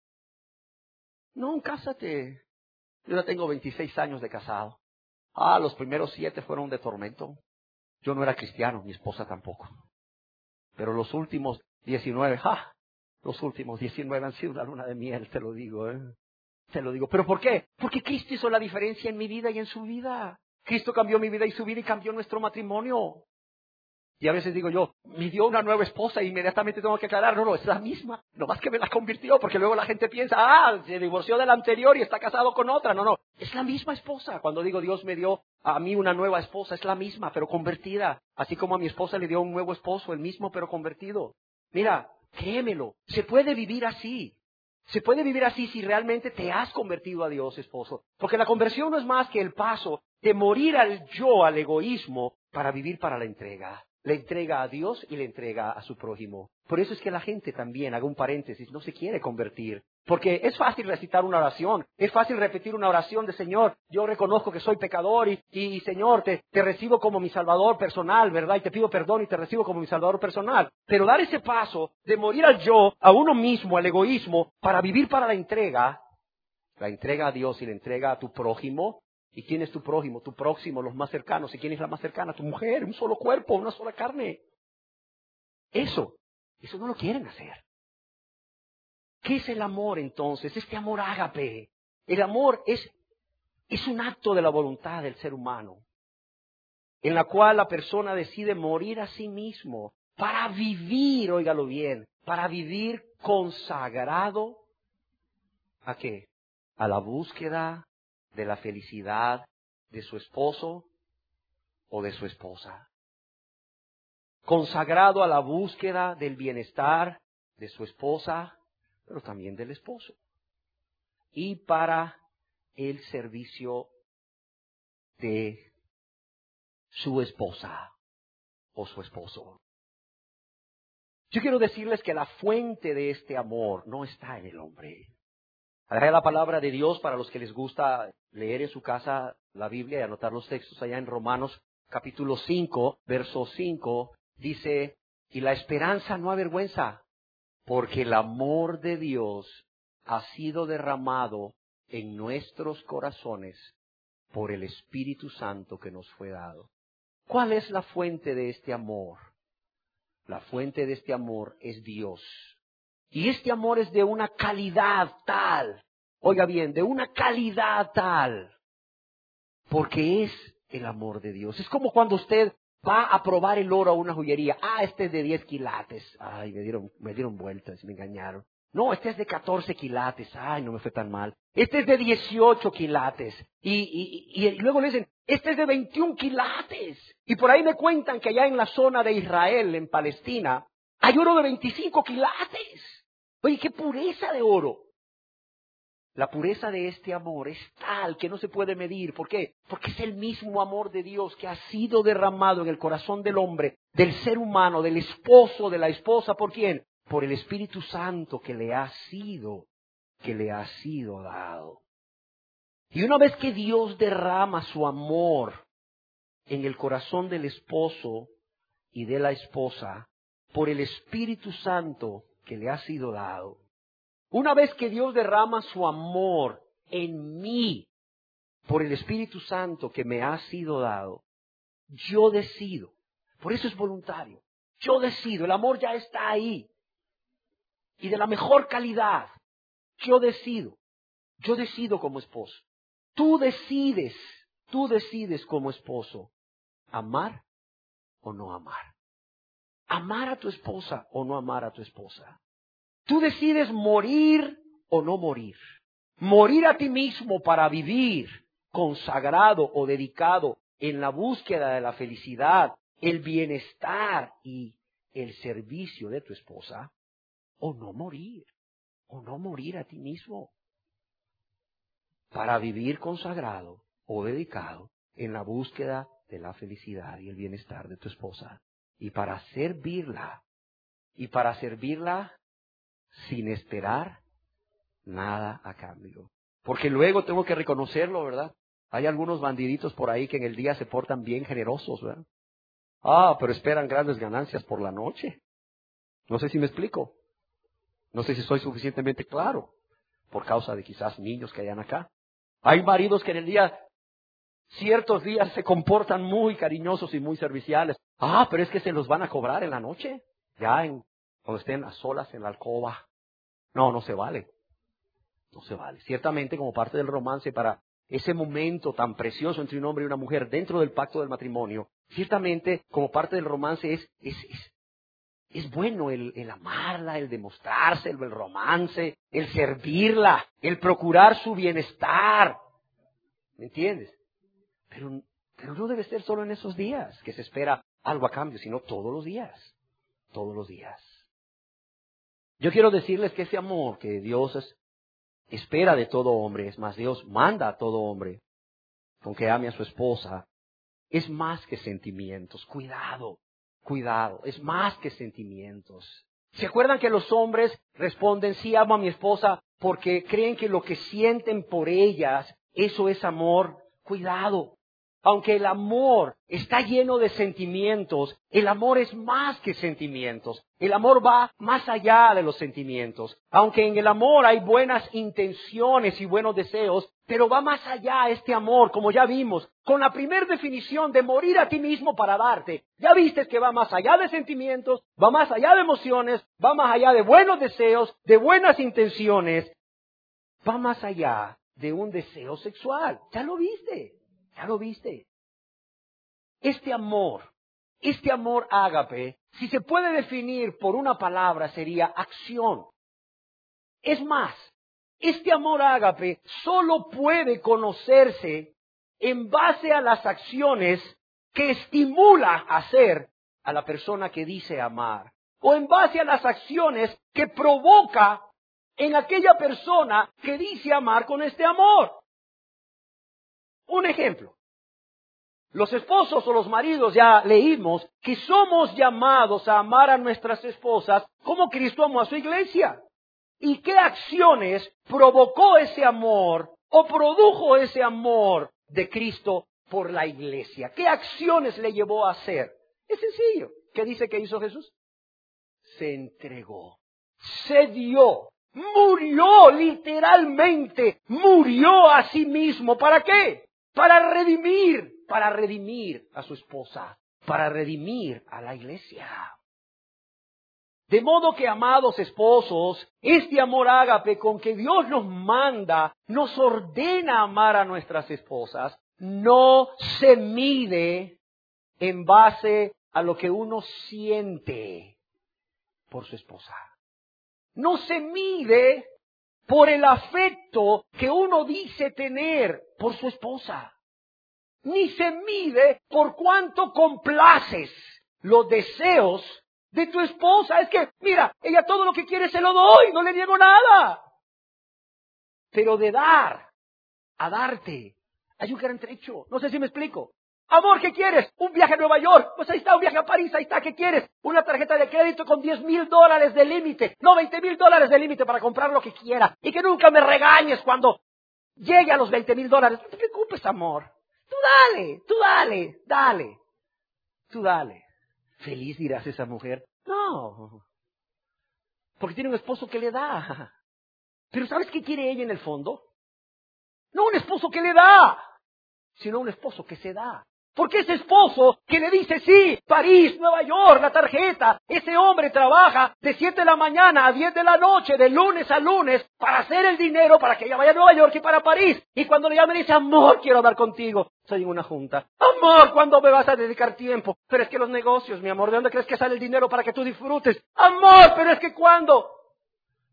No, cásate. Yo ya tengo veintiséis años de casado. Ah, los primeros siete fueron de tormento. Yo no era cristiano, mi esposa tampoco. Pero los últimos diecinueve, ¡ja! Los últimos diecinueve han sido una luna de miel, te lo digo, ¿eh? Te lo digo. ¿Pero por qué? Porque Cristo hizo la diferencia en mi vida y en su vida. Cristo cambió mi vida y su vida y cambió nuestro matrimonio. Y a veces digo yo, me dio una nueva esposa y inmediatamente tengo que aclarar, no, no, es la misma. No más que me la convirtió, porque luego la gente piensa, ah, se divorció de la anterior y está casado con otra. No, no, es la misma esposa. Cuando digo Dios me dio a mí una nueva esposa, es la misma, pero convertida. Así como a mi esposa le dio un nuevo esposo, el mismo, pero convertido. Mira, créemelo, se puede vivir así. Se puede vivir así si realmente te has convertido a Dios, esposo. Porque la conversión no es más que el paso de morir al yo, al egoísmo, para vivir para la entrega. Le entrega a Dios y le entrega a su prójimo. Por eso es que la gente también, haga un paréntesis, no se quiere convertir. Porque es fácil recitar una oración, es fácil repetir una oración de Señor, yo reconozco que soy pecador y, y, y Señor, te, te recibo como mi Salvador personal, ¿verdad? Y te pido perdón y te recibo como mi Salvador personal. Pero dar ese paso de morir al yo, a uno mismo, al egoísmo, para vivir para la entrega, la entrega a Dios y la entrega a tu prójimo. ¿Y quién es tu prójimo? Tu próximo, los más cercanos. ¿Y quién es la más cercana? Tu mujer, un solo cuerpo, una sola carne. Eso, eso no lo quieren hacer. ¿Qué es el amor entonces? Este amor ágape. El amor es, es un acto de la voluntad del ser humano, en la cual la persona decide morir a sí mismo para vivir, óigalo bien, para vivir consagrado ¿a qué? A la búsqueda de la felicidad de su esposo o de su esposa. Consagrado a la búsqueda del bienestar de su esposa, pero también del esposo. Y para el servicio de su esposa o su esposo. Yo quiero decirles que la fuente de este amor no está en el hombre. Agarré la palabra de Dios para los que les gusta leer en su casa la Biblia y anotar los textos allá en Romanos capítulo cinco, verso cinco, dice, y la esperanza no avergüenza, porque el amor de Dios ha sido derramado en nuestros corazones por el Espíritu Santo que nos fue dado. ¿Cuál es la fuente de este amor? La fuente de este amor es Dios. Y este amor es de una calidad tal, oiga bien, de una calidad tal, porque es el amor de Dios. Es como cuando usted va a probar el oro a una joyería. Ah, este es de diez quilates. Ay, me dieron, me dieron vueltas, me engañaron. No, este es de catorce quilates. Ay, no me fue tan mal. Este es de dieciocho quilates. Y, y, y, y luego le dicen, este es de veintiún quilates. Y por ahí me cuentan que allá en la zona de Israel, en Palestina, hay oro de veinticinco quilates. Oye, qué pureza de oro. La pureza de este amor es tal que no se puede medir. ¿Por qué? Porque es el mismo amor de Dios que ha sido derramado en el corazón del hombre, del ser humano, del esposo, de la esposa. ¿Por quién? Por el Espíritu Santo que le ha sido, que le ha sido dado. Y una vez que Dios derrama su amor en el corazón del esposo y de la esposa, por el Espíritu Santo que le ha sido dado, una vez que Dios derrama su amor en mí, por el Espíritu Santo que me ha sido dado, yo decido, por eso es voluntario, yo decido, el amor ya está ahí, y de la mejor calidad, yo decido, yo decido como esposo. Tú decides, tú decides como esposo, amar o no amar. Amar a tu esposa o no amar a tu esposa. Tú decides morir o no morir. Morir a ti mismo para vivir consagrado o dedicado en la búsqueda de la felicidad, el bienestar y el servicio de tu esposa, o no morir, o no morir a ti mismo para vivir consagrado o dedicado en la búsqueda de la felicidad y el bienestar de tu esposa, y para servirla, y para servirla sin esperar nada a cambio. Porque luego tengo que reconocerlo, ¿verdad? Hay algunos bandiditos por ahí que en el día se portan bien generosos, ¿verdad? Ah, pero esperan grandes ganancias por la noche. No sé si me explico. No sé si soy suficientemente claro, por causa de quizás niños que hayan acá. Hay maridos que en el día, ciertos días se comportan muy cariñosos y muy serviciales. Ah, pero es que se los van a cobrar en la noche, ya en, cuando estén a solas en la alcoba. No, no se vale. No se vale. Ciertamente, como parte del romance, para ese momento tan precioso entre un hombre y una mujer dentro del pacto del matrimonio, ciertamente, como parte del romance, es, es, es, es bueno el, el amarla, el demostrarse, el, el romance, el servirla, el procurar su bienestar. ¿Me entiendes? Pero, pero no debe ser solo en esos días que se espera algo a cambio, sino todos los días. Todos los días. Yo quiero decirles que ese amor que Dios es, espera de todo hombre, es más, Dios manda a todo hombre con que ame a su esposa, es más que sentimientos. Cuidado, cuidado, es más que sentimientos. ¿Se acuerdan que los hombres responden, sí amo a mi esposa, porque creen que lo que sienten por ellas, eso es amor? Cuidado. Aunque el amor está lleno de sentimientos, el amor es más que sentimientos. El amor va más allá de los sentimientos. Aunque en el amor hay buenas intenciones y buenos deseos, pero va más allá este amor, como ya vimos, con la primera definición de morir a ti mismo para darte. Ya viste que va más allá de sentimientos, va más allá de emociones, va más allá de buenos deseos, de buenas intenciones, va más allá de un deseo sexual. Ya lo viste. ¿Ya lo viste? Este amor, este amor ágape, si se puede definir por una palabra, sería acción. Es más, este amor ágape solo puede conocerse en base a las acciones que estimula a hacer a la persona que dice amar, o en base a las acciones que provoca en aquella persona que dice amar con este amor. Un ejemplo. Los esposos o los maridos ya leímos que somos llamados a amar a nuestras esposas como Cristo amó a su iglesia. ¿Y qué acciones provocó ese amor o produjo ese amor de Cristo por la iglesia? ¿Qué acciones le llevó a hacer? Es sencillo. ¿Qué dice que hizo Jesús? Se entregó, se dio, murió literalmente, murió a sí mismo. ¿Para qué? Para redimir, para redimir a su esposa, para redimir a la iglesia. De modo que, amados esposos, este amor ágape con que Dios nos manda, nos ordena amar a nuestras esposas, no se mide en base a lo que uno siente por su esposa. No se mide por el afecto que uno dice tener por su esposa. Ni se mide por cuánto complaces los deseos de tu esposa. Es que, mira, ella todo lo que quiere se lo doy, no le niego nada. Pero de dar a darte hay un gran trecho. No sé si me explico. Amor, ¿qué quieres? Un viaje a Nueva York. Pues ahí está, un viaje a París, ahí está, ¿qué quieres? Una tarjeta de crédito con diez mil dólares de límite. No, veinte mil dólares de límite para comprar lo que quiera. Y que nunca me regañes cuando llegue a los veinte mil dólares. No te preocupes, amor. Tú dale, tú dale, dale. Tú dale. ¿Feliz dirás esa mujer? No. Porque tiene un esposo que le da. Pero ¿sabes qué quiere ella en el fondo? No un esposo que le da, sino un esposo que se da. Porque ese esposo que le dice, sí, París, Nueva York, la tarjeta, ese hombre trabaja de siete de la mañana a diez de la noche, de lunes a lunes, para hacer el dinero para que ella vaya a Nueva York y para París. Y cuando le llama, le dice, amor, quiero hablar contigo. Estoy en una junta. Amor, ¿cuándo me vas a dedicar tiempo? Pero es que los negocios, mi amor, ¿de dónde crees que sale el dinero para que tú disfrutes? Amor, pero es que ¿cuándo?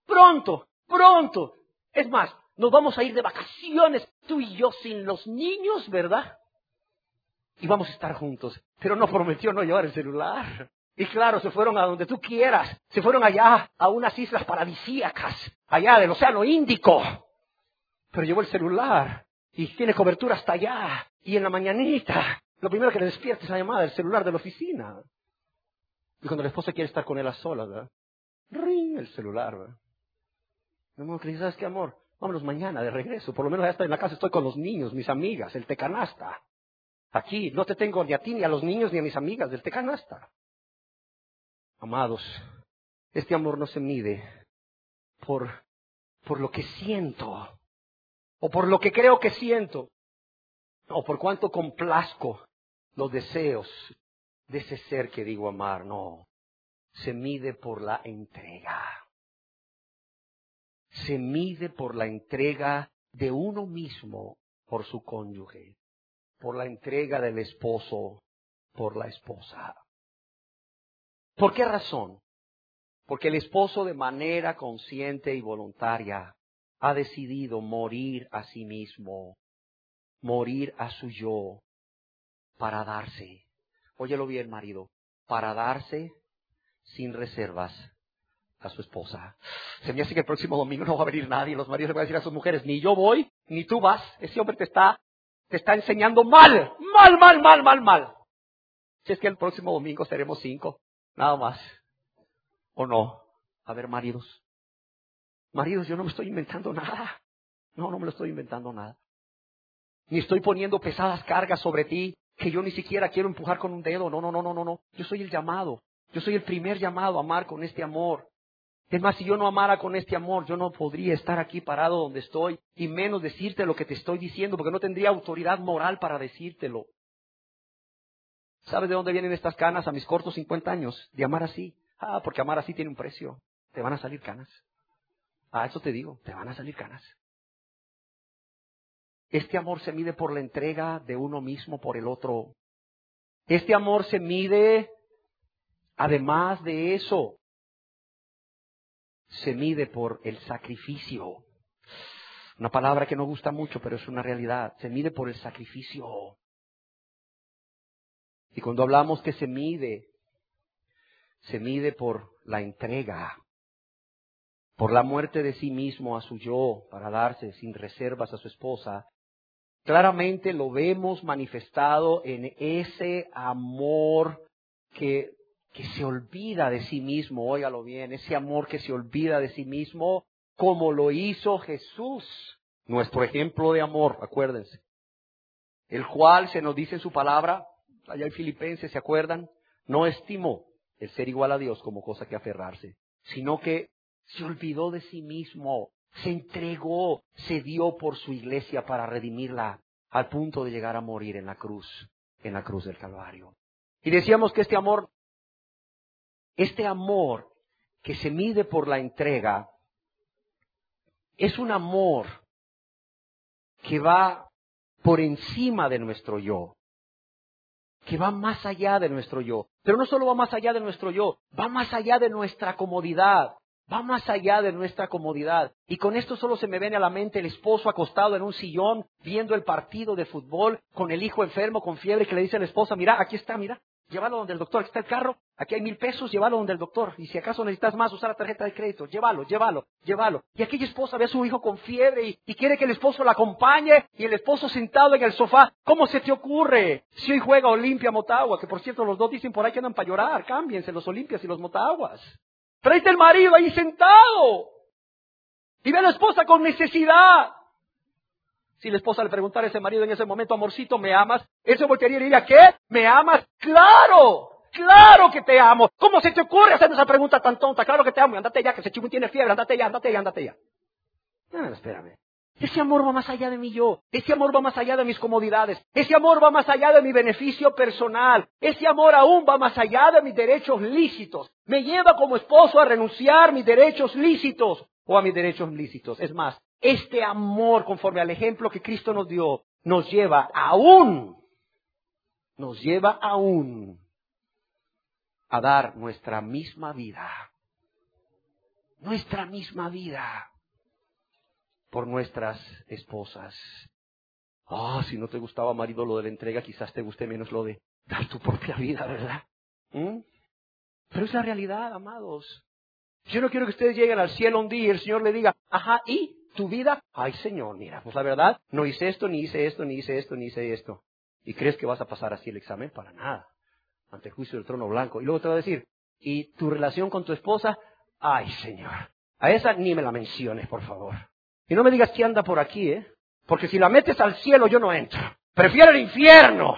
pronto, pronto. Es más, nos vamos a ir de vacaciones, tú y yo sin los niños, ¿verdad? Y vamos a estar juntos. Pero no prometió no llevar el celular. Y claro, se fueron a donde tú quieras. Se fueron allá a unas islas paradisíacas, allá del Océano Índico. Pero llevó el celular y tiene cobertura hasta allá. Y en la mañanita, lo primero que le despierta es la llamada del celular de la oficina. Y cuando la esposa quiere estar con él a solas, ¿verdad? Ring el celular, ¿verdad? Mi amor, que ¿sabes qué, amor? Vámonos mañana de regreso. Por lo menos ya estoy en la casa, estoy con los niños, mis amigas, el tecanasta. Aquí no te tengo ni a ti, ni a los niños, ni a mis amigas del tecanasta. Amados, este amor no se mide por, por lo que siento, o por lo que creo que siento, o por cuánto complazco los deseos de ese ser que digo amar. No, se mide por la entrega. Se mide por la entrega de uno mismo por su cónyuge, por la entrega del esposo por la esposa. ¿Por qué razón? Porque el esposo de manera consciente y voluntaria ha decidido morir a sí mismo, morir a su yo, para darse. Óyelo bien, marido, para darse sin reservas a su esposa. Se me hace que el próximo domingo no va a venir nadie. Los maridos le van a decir a sus mujeres, ni yo voy, ni tú vas. Ese hombre te está, te está enseñando mal, mal, mal, mal, mal, mal. Si es que el próximo domingo seremos cinco, nada más. ¿O no? A ver, maridos. Maridos, yo no me estoy inventando nada. No, no me lo estoy inventando nada. Ni estoy poniendo pesadas cargas sobre ti que yo ni siquiera quiero empujar con un dedo. No, no, no, no, no, no. Yo soy el llamado. Yo soy el primer llamado a amar con este amor. Es más, si yo no amara con este amor, yo no podría estar aquí parado donde estoy y menos decirte lo que te estoy diciendo, porque no tendría autoridad moral para decírtelo. ¿Sabes de dónde vienen estas canas a mis cortos cincuenta años? De amar así. Ah, porque amar así tiene un precio. Te van a salir canas. Ah, eso te digo, te van a salir canas. Este amor se mide por la entrega de uno mismo por el otro. Este amor se mide, además de eso, se mide por el sacrificio. Una palabra que no gusta mucho, pero es una realidad. Se mide por el sacrificio. Y cuando hablamos que se mide, se mide por la entrega, por la muerte de sí mismo a su yo, para darse sin reservas a su esposa. Claramente lo vemos manifestado en ese amor que, que se olvida de sí mismo, óigalo bien, ese amor que se olvida de sí mismo, como lo hizo Jesús, nuestro ejemplo de amor, acuérdense, el cual se nos dice en su palabra, allá en Filipenses, ¿se acuerdan? No estimó el ser igual a Dios como cosa que aferrarse, sino que se olvidó de sí mismo, se entregó, se dio por su iglesia para redimirla al punto de llegar a morir en la cruz, en la cruz del Calvario. Y decíamos que este amor, este amor que se mide por la entrega, es un amor que va por encima de nuestro yo, que va más allá de nuestro yo. Pero no solo va más allá de nuestro yo, va más allá de nuestra comodidad. Va más allá de nuestra comodidad. Y con esto solo se me viene a la mente el esposo acostado en un sillón, viendo el partido de fútbol, con el hijo enfermo, con fiebre, que le dice a la esposa, mira, aquí está, mira, llévalo donde el doctor, aquí está el carro, aquí hay mil pesos, llévalo donde el doctor. Y si acaso necesitas más, usar la tarjeta de crédito, llévalo, llévalo, llévalo. Y aquella esposa ve a su hijo con fiebre y, y quiere que el esposo la acompañe, y el esposo sentado en el sofá. ¿Cómo se te ocurre? Si hoy juega Olimpia Motagua, que por cierto los dos dicen por ahí que andan para llorar, cámbiense los Olimpias y los Motaguas. Pero ahí está el marido ahí sentado. Y ve a la esposa con necesidad. Si la esposa le preguntara a ese marido en ese momento, amorcito, ¿me amas? Él se voltearía y diría, ¿qué? ¿Me amas? ¡Claro! ¡Claro que te amo! ¿Cómo se te ocurre hacer esa pregunta tan tonta? Claro que te amo. Andate ya, que ese chico tiene fiebre. Andate ya, andate ya, andate ya. No, espérame. Ese amor va más allá de mi yo. Ese amor va más allá de mis comodidades. Ese amor va más allá de mi beneficio personal. Ese amor aún va más allá de mis derechos lícitos. Me lleva como esposo a renunciar a mis derechos lícitos o a mis derechos lícitos. Es más, este amor, conforme al ejemplo que Cristo nos dio, nos lleva aún, nos lleva aún a dar nuestra misma vida. nuestra misma vida por nuestras esposas. Ah, si no te gustaba, marido, lo de la entrega, quizás te guste menos lo de dar tu propia vida, ¿verdad? ¿Mm? Pero es la realidad, amados. Yo no quiero que ustedes lleguen al cielo un día y el Señor le diga, ajá, ¿y tu vida? Ay, Señor, mira, pues la verdad, no hice esto, ni hice esto, ni hice esto, ni hice esto. ¿Y crees que vas a pasar así el examen? Para nada. Ante el juicio del trono blanco. Y luego te va a decir, ¿y tu relación con tu esposa? Ay, Señor, a esa ni me la menciones, por favor. Y no me digas que anda por aquí, ¿eh? Porque si la metes al cielo, yo no entro. Prefiero el infierno.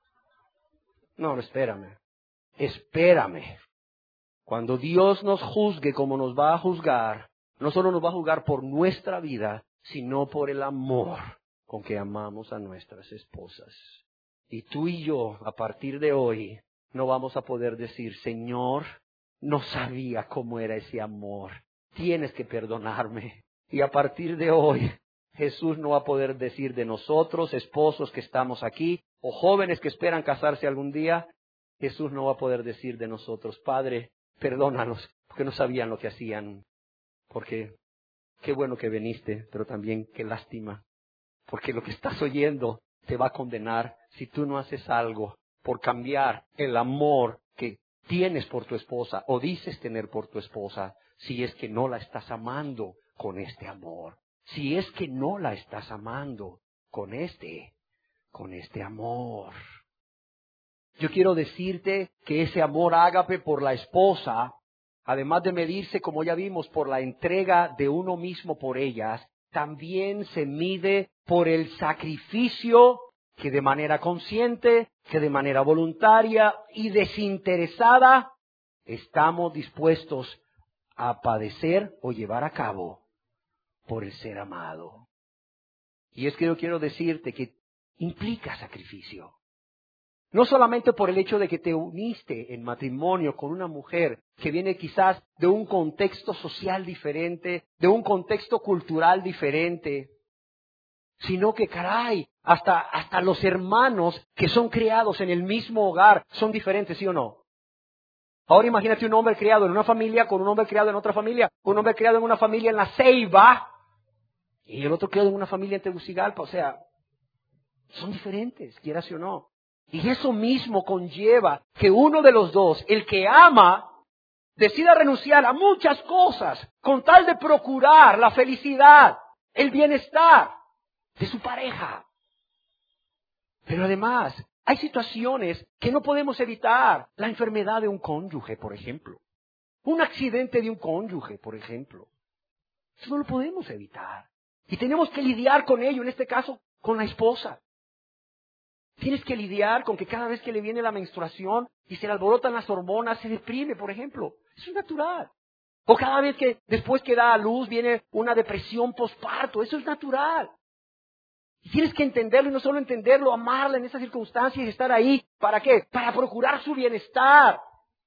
No, no, espérame. Espérame. Cuando Dios nos juzgue como nos va a juzgar, no solo nos va a juzgar por nuestra vida, sino por el amor con que amamos a nuestras esposas. Y tú y yo, a partir de hoy, no vamos a poder decir, Señor, no sabía cómo era ese amor. Tienes que perdonarme. Y a partir de hoy, Jesús no va a poder decir de nosotros, esposos que estamos aquí, o jóvenes que esperan casarse algún día, Jesús no va a poder decir de nosotros, Padre, perdónanos, porque no sabían lo que hacían. Porque qué bueno que viniste, pero también qué lástima. Porque lo que estás oyendo te va a condenar si tú no haces algo por cambiar el amor que tienes por tu esposa o dices tener por tu esposa, si es que no la estás amando con este amor. Si es que no la estás amando con este, con este amor. Yo quiero decirte que ese amor ágape por la esposa, además de medirse, como ya vimos, por la entrega de uno mismo por ellas, también se mide por el sacrificio que de manera consciente, que de manera voluntaria y desinteresada estamos dispuestos a padecer o llevar a cabo por el ser amado. Y es que yo quiero decirte que implica sacrificio. No solamente por el hecho de que te uniste en matrimonio con una mujer que viene quizás de un contexto social diferente, de un contexto cultural diferente, sino que, caray, hasta, hasta los hermanos que son criados en el mismo hogar son diferentes, ¿sí o no? Ahora imagínate un hombre criado en una familia con un hombre criado en otra familia, un hombre criado en una familia en La Ceiba y el otro criado en una familia en Tegucigalpa, o sea, son diferentes, quieras o no. Y eso mismo conlleva que uno de los dos, el que ama, decida renunciar a muchas cosas con tal de procurar la felicidad, el bienestar de su pareja. Pero además, hay situaciones que no podemos evitar. La enfermedad de un cónyuge, por ejemplo. Un accidente de un cónyuge, por ejemplo. Eso no lo podemos evitar. Y tenemos que lidiar con ello, en este caso, con la esposa. Tienes que lidiar con que cada vez que le viene la menstruación y se le alborotan las hormonas, se deprime, por ejemplo. Eso es natural. O cada vez que después que da a luz viene una depresión posparto. Eso es natural. Y tienes que entenderlo y no solo entenderlo, amarla en esas circunstancias y estar ahí. ¿Para qué? Para procurar su bienestar,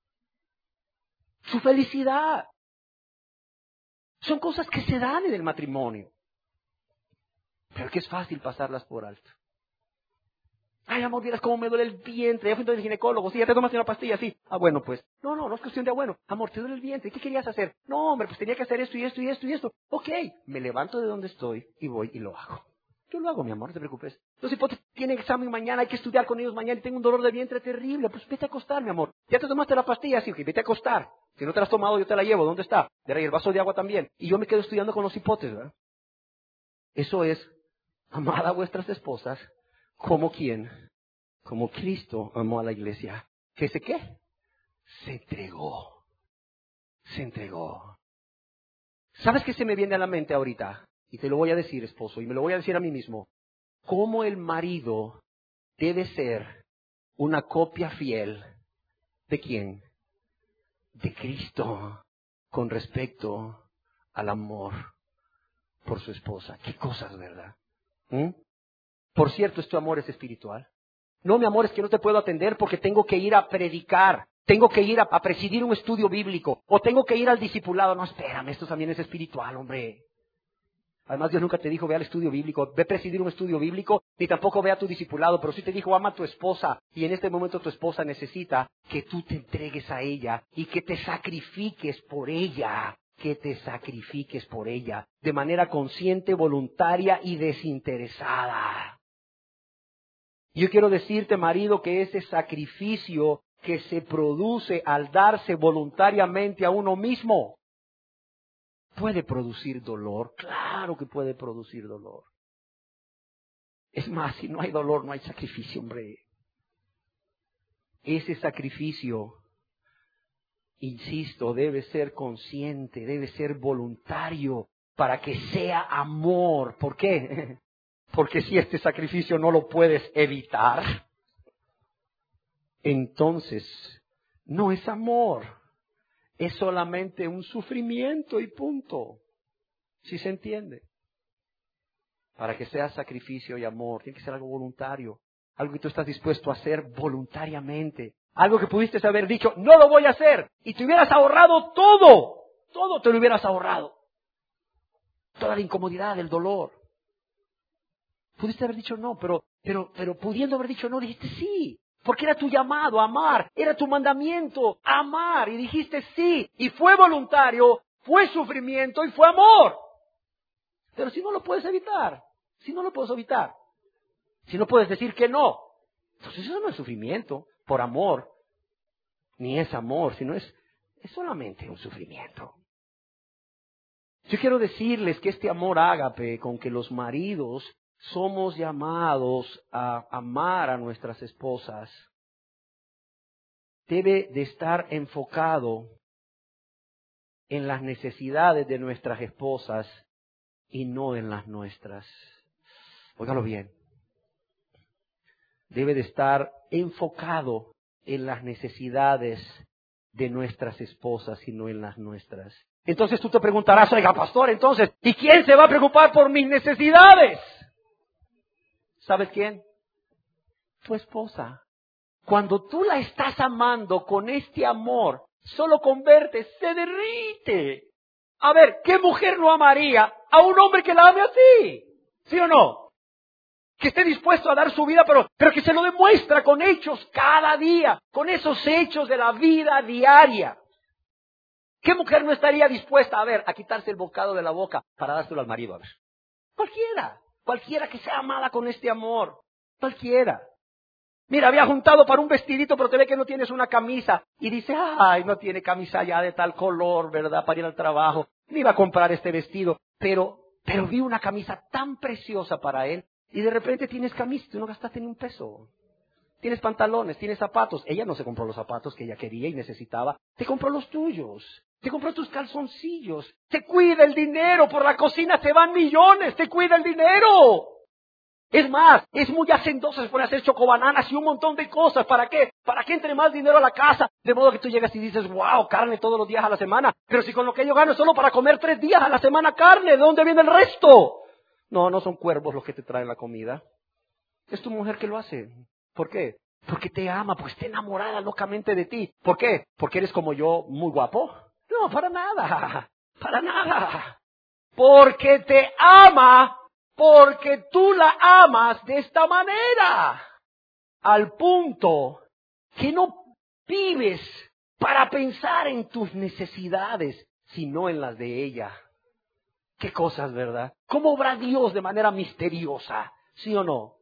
su felicidad. Son cosas que se dan en el matrimonio, pero que es fácil pasarlas por alto. Ay, amor, vieras cómo me duele el vientre. Ya fui al ginecólogo. Sí, ya te tomaste una pastilla, sí. Ah, bueno, pues. No, no, no es cuestión de, ah, bueno, amor, te duele el vientre. ¿Qué querías hacer? No, hombre, pues tenía que hacer esto y esto y esto y esto. Ok, me levanto de donde estoy y voy y lo hago. Yo lo hago, mi amor, no te preocupes. Los hipotes tienen examen mañana, hay que estudiar con ellos mañana y tengo un dolor de vientre terrible. Pues vete a acostar, mi amor. ¿Ya te tomaste la pastilla? Sí, ok, vete a acostar. Si no te la has tomado, yo te la llevo. ¿Dónde está? De ahí el vaso de agua también. Y yo me quedo estudiando con los hipotes, ¿verdad? Eso es, amad a vuestras esposas como quien, como Cristo amó a la iglesia. ¿Qué sé qué? Se entregó. Se entregó. ¿Sabes qué se me viene a la mente ahorita? Y te lo voy a decir, esposo, y me lo voy a decir a mí mismo. ¿Cómo el marido debe ser una copia fiel de quién? De Cristo, con respecto al amor por su esposa. Qué cosas, ¿verdad? ¿Mm? Por cierto, ¿este amor es espiritual? No, mi amor, es que no te puedo atender porque tengo que ir a predicar. Tengo que ir a, a presidir un estudio bíblico. O tengo que ir al discipulado. No, espérame, esto también es espiritual, hombre. Además, Dios nunca te dijo, ve al estudio bíblico, ve a presidir un estudio bíblico, ni tampoco ve a tu discipulado, pero sí te dijo, ama a tu esposa, y en este momento tu esposa necesita que tú te entregues a ella y que te sacrifiques por ella. que te sacrifiques por ella de manera consciente, voluntaria y desinteresada. Yo quiero decirte, marido, que ese sacrificio que se produce al darse voluntariamente a uno mismo puede producir dolor. Claro que puede producir dolor. Es más, si no hay dolor, no hay sacrificio, hombre. Ese sacrificio, insisto, debe ser consciente, debe ser voluntario para que sea amor. ¿Por qué? Porque si este sacrificio no lo puedes evitar, entonces no es amor, es solamente un sufrimiento y punto. ¿Sí se entiende? Para que sea sacrificio y amor, tiene que ser algo voluntario, algo que tú estás dispuesto a hacer voluntariamente, algo que pudiste haber dicho, no lo voy a hacer, y te hubieras ahorrado todo, todo te lo hubieras ahorrado, toda la incomodidad, el dolor. Pudiste haber dicho no, pero, pero, pero pudiendo haber dicho no, dijiste sí. Porque era tu llamado, amar. Era tu mandamiento, amar. Y dijiste sí. Y fue voluntario, fue sufrimiento y fue amor. Pero si no lo puedes evitar, si no lo puedes evitar, si no puedes decir que no, entonces eso no es sufrimiento por amor, ni es amor, sino es, es solamente un sufrimiento. Yo quiero decirles que este amor ágape con que los maridos somos llamados a amar a nuestras esposas debe de estar enfocado en las necesidades de nuestras esposas y no en las nuestras. Óigalo bien. Debe de estar enfocado en las necesidades de nuestras esposas y no en las nuestras. Entonces tú te preguntarás, oiga, pastor, entonces, ¿y quién se va a preocupar por mis necesidades? ¿Sabes quién? Tu esposa. Cuando tú la estás amando con este amor, solo con verte se derrite. A ver, ¿qué mujer no amaría a un hombre que la ame así? ¿Sí o no? Que esté dispuesto a dar su vida, pero, pero que se lo demuestra con hechos cada día, con esos hechos de la vida diaria. ¿Qué mujer no estaría dispuesta, a ver, a quitarse el bocado de la boca para dárselo al marido? A ver, cualquiera. Cualquiera que sea amada con este amor. Cualquiera. Mira, había juntado para un vestidito, pero te ve que no tienes una camisa. Y dice, ay, no tiene camisa ya de tal color, ¿verdad? Para ir al trabajo. Me iba a comprar este vestido. Pero, pero vi una camisa tan preciosa para él. Y de repente tienes camisa, tú no gastaste ni un peso. Tienes pantalones, tienes zapatos. Ella no se compró los zapatos que ella quería y necesitaba. Te compró los tuyos. Te compró tus calzoncillos. Te cuida el dinero. Por la cocina te van millones. Te cuida el dinero. Es más, es muy hacendosa, se pone a hacer chocobananas y un montón de cosas. ¿Para qué? Para que entre más dinero a la casa. De modo que tú llegas y dices, wow, carne todos los días a la semana. Pero si con lo que yo gano es solo para comer tres días a la semana carne, ¿de dónde viene el resto? No, no son cuervos los que te traen la comida. Es tu mujer que lo hace. ¿Por qué? Porque te ama, porque está enamorada locamente de ti. ¿Por qué? Porque eres como yo, muy guapo. No, para nada, para nada. Porque te ama, porque tú la amas de esta manera. Al punto que no vives para pensar en tus necesidades, sino en las de ella. Qué cosas, ¿verdad? ¿Cómo obra Dios de manera misteriosa? ¿Sí o no?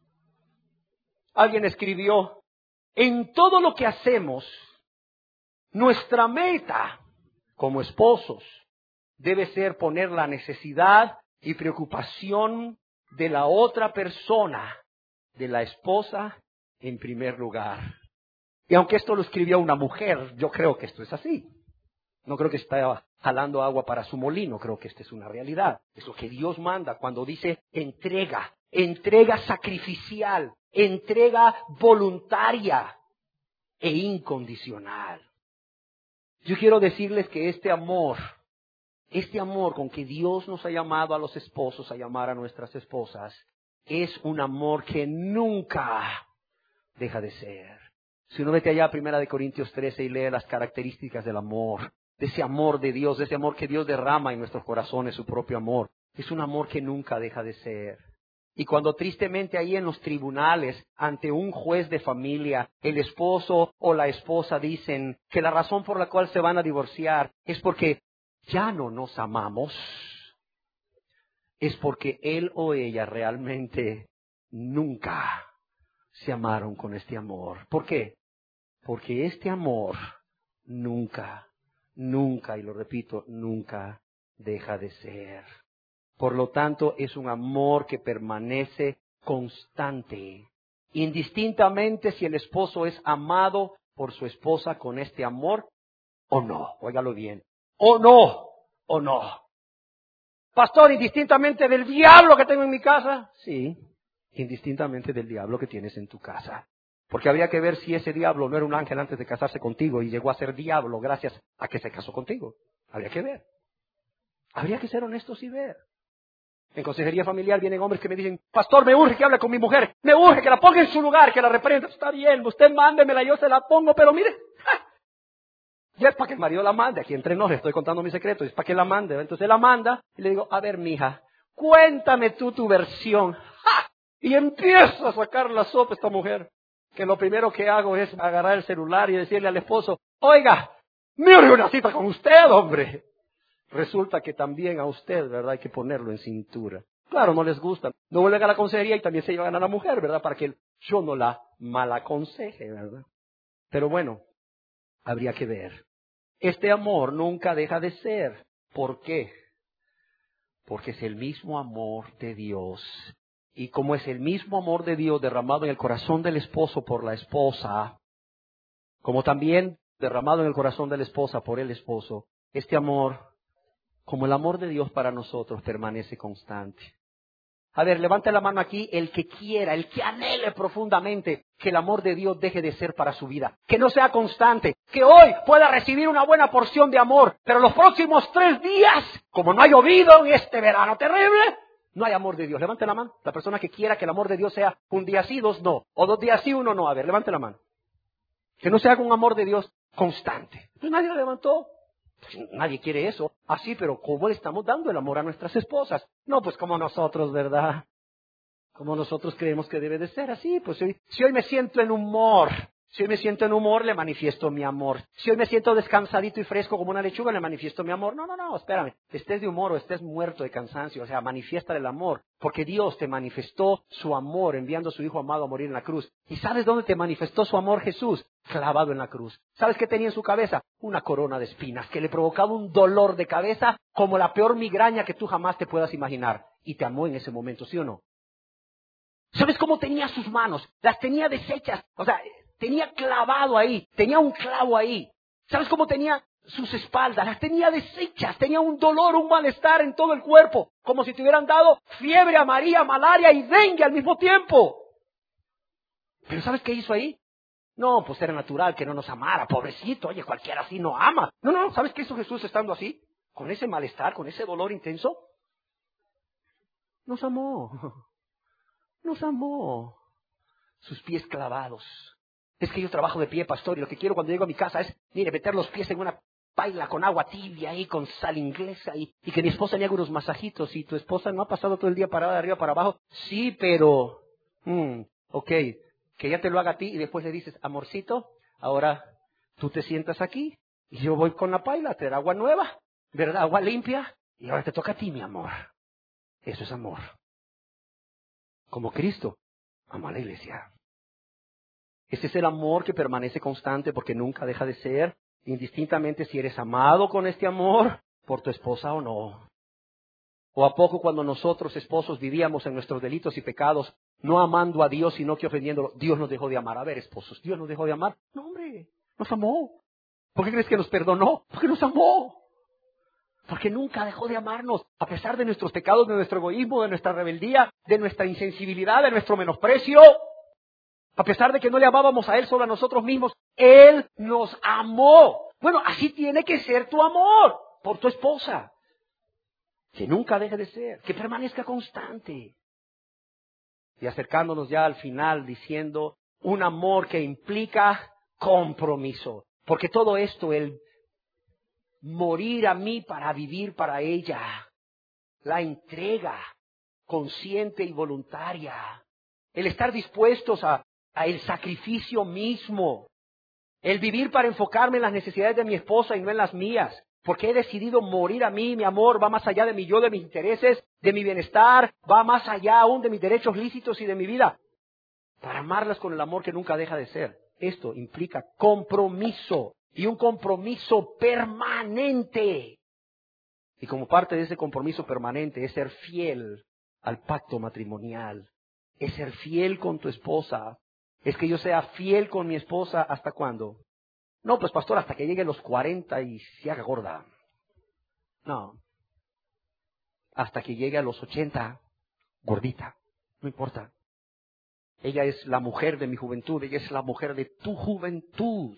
Alguien escribió, en todo lo que hacemos, nuestra meta como esposos debe ser poner la necesidad y preocupación de la otra persona, de la esposa, en primer lugar. Y aunque esto lo escribió una mujer, yo creo que esto es así. No creo que está jalando agua para su molino, creo que esta es una realidad. Es lo que Dios manda cuando dice entrega, entrega sacrificial, entrega voluntaria e incondicional. Yo quiero decirles que este amor, este amor con que Dios nos ha llamado a los esposos a llamar a nuestras esposas, es un amor que nunca deja de ser. Si uno vete allá a Primera de Corintios trece y lee las características del amor, de ese amor de Dios, de ese amor que Dios derrama en nuestros corazones, su propio amor, es un amor que nunca deja de ser. Y cuando tristemente ahí en los tribunales, ante un juez de familia, el esposo o la esposa dicen que la razón por la cual se van a divorciar es porque ya no nos amamos, es porque él o ella realmente nunca se amaron con este amor. ¿Por qué? Porque este amor nunca, nunca, y lo repito, nunca deja de ser. Por lo tanto, es un amor que permanece constante, indistintamente si el esposo es amado por su esposa con este amor o no. Óigalo bien. O no, o no. Pastor, indistintamente del diablo que tengo en mi casa. Sí, indistintamente del diablo que tienes en tu casa. Porque habría que ver si ese diablo no era un ángel antes de casarse contigo y llegó a ser diablo gracias a que se casó contigo. Habría que ver. Habría que ser honestos y ver. En consejería familiar vienen hombres que me dicen, pastor, me urge que hable con mi mujer, me urge que la ponga en su lugar, que la reprenda. Está bien, usted mándemela, yo se la pongo, pero mire, ¡ja! Ya es para que el marido la mande. Aquí entre nos, le estoy contando mi secreto, es para que la mande. Entonces él la manda y le digo, a ver, mija, cuéntame tú tu versión. ¡Ja! Y empiezo a sacar la sopa esta mujer, que lo primero que hago es agarrar el celular y decirle al esposo, oiga, me urge una cita con usted, hombre. Resulta que también a usted, ¿verdad? Hay que ponerlo en cintura. Claro, no les gusta. No vuelven a la consejería y también se llevan a la mujer, ¿verdad? Para que yo no la malaconseje, ¿verdad? Pero bueno, habría que ver. Este amor nunca deja de ser. ¿Por qué? Porque es el mismo amor de Dios. Y como es el mismo amor de Dios derramado en el corazón del esposo por la esposa, como también derramado en el corazón de la esposa por el esposo, este amor, como el amor de Dios para nosotros, permanece constante. A ver, levante la mano aquí el que quiera, el que anhele profundamente que el amor de Dios deje de ser para su vida. Que no sea constante. Que hoy pueda recibir una buena porción de amor. Pero los próximos tres días, como no ha llovido en este verano terrible, no hay amor de Dios. Levante la mano. La persona que quiera que el amor de Dios sea un día sí, dos no. O dos días sí, uno no. A ver, levante la mano. Que no sea un amor de Dios constante. Pues nadie la levantó. Nadie quiere eso. Así, pero ¿cómo le estamos dando el amor a nuestras esposas? No, pues como nosotros, ¿verdad? Como nosotros creemos que debe de ser así. Pues si, si hoy me siento en humor, si hoy me siento en humor, le manifiesto mi amor. Si hoy me siento descansadito y fresco como una lechuga, le manifiesto mi amor. No, no, no, espérame. Estés de humor o estés muerto de cansancio, o sea, manifiesta el amor. Porque Dios te manifestó su amor enviando a su Hijo amado a morir en la cruz. ¿Y sabes dónde te manifestó su amor Jesús? Clavado en la cruz. ¿Sabes qué tenía en su cabeza? Una corona de espinas que le provocaba un dolor de cabeza como la peor migraña que tú jamás te puedas imaginar. Y te amó en ese momento, ¿sí o no? ¿Sabes cómo tenía sus manos? Las tenía deshechas. O sea, tenía clavado ahí. Tenía un clavo ahí. ¿Sabes cómo tenía sus espaldas? Las tenía deshechas. Tenía un dolor, un malestar en todo el cuerpo. Como si te hubieran dado fiebre amarilla, malaria y dengue al mismo tiempo. ¿Pero sabes qué hizo ahí? No, pues era natural que no nos amara. Pobrecito, oye, cualquiera así no ama. No, no, ¿sabes qué hizo Jesús estando así? Con ese malestar, con ese dolor intenso. Nos amó. Nos amó. Sus pies clavados. Es que yo trabajo de pie, pastor, y lo que quiero cuando llego a mi casa es, mire, meter los pies en una paila con agua tibia ahí, con sal inglesa, y, y que mi esposa me haga unos masajitos. Y tu esposa no ha pasado todo el día parada de arriba para abajo. Sí, pero, mm, ok, que ella te lo haga a ti y después le dices, amorcito, ahora tú te sientas aquí y yo voy con la paila a traer agua nueva, ¿verdad? Agua limpia, y ahora te toca a ti, mi amor. Eso es amor. Como Cristo ama a la iglesia. Ese es el amor que permanece constante porque nunca deja de ser, indistintamente si eres amado con este amor por tu esposa o no. ¿O a poco cuando nosotros, esposos, vivíamos en nuestros delitos y pecados, no amando a Dios, sino que ofendiéndolo, Dios nos dejó de amar? A ver, esposos, ¿Dios nos dejó de amar? No, hombre, nos amó. ¿Por qué crees que nos perdonó? Porque nos amó. Porque nunca dejó de amarnos, a pesar de nuestros pecados, de nuestro egoísmo, de nuestra rebeldía, de nuestra insensibilidad, de nuestro menosprecio. A pesar de que no le amábamos a Él, solo a nosotros mismos, Él nos amó. Bueno, así tiene que ser tu amor por tu esposa. Que nunca deje de ser, que permanezca constante. Y acercándonos ya al final diciendo un amor que implica compromiso. Porque todo esto, el morir a mí para vivir para ella, la entrega consciente y voluntaria, el estar dispuestos a, a el sacrificio mismo, el vivir para enfocarme en las necesidades de mi esposa y no en las mías, Porque he decidido morir a mí, mi amor va más allá de mi yo, de mis intereses, de mi bienestar, va más allá aún de mis derechos lícitos y de mi vida. Para amarlas con el amor que nunca deja de ser. Esto implica compromiso y un compromiso permanente. Y como parte de ese compromiso permanente es ser fiel al pacto matrimonial. Es ser fiel con tu esposa. Es que yo sea fiel con mi esposa, ¿hasta cuándo? No, pues pastor, hasta que llegue a los cuarenta y se haga gorda. No. Hasta que llegue a los ochenta, gordita. No importa. Ella es la mujer de mi juventud, ella es la mujer de tu juventud.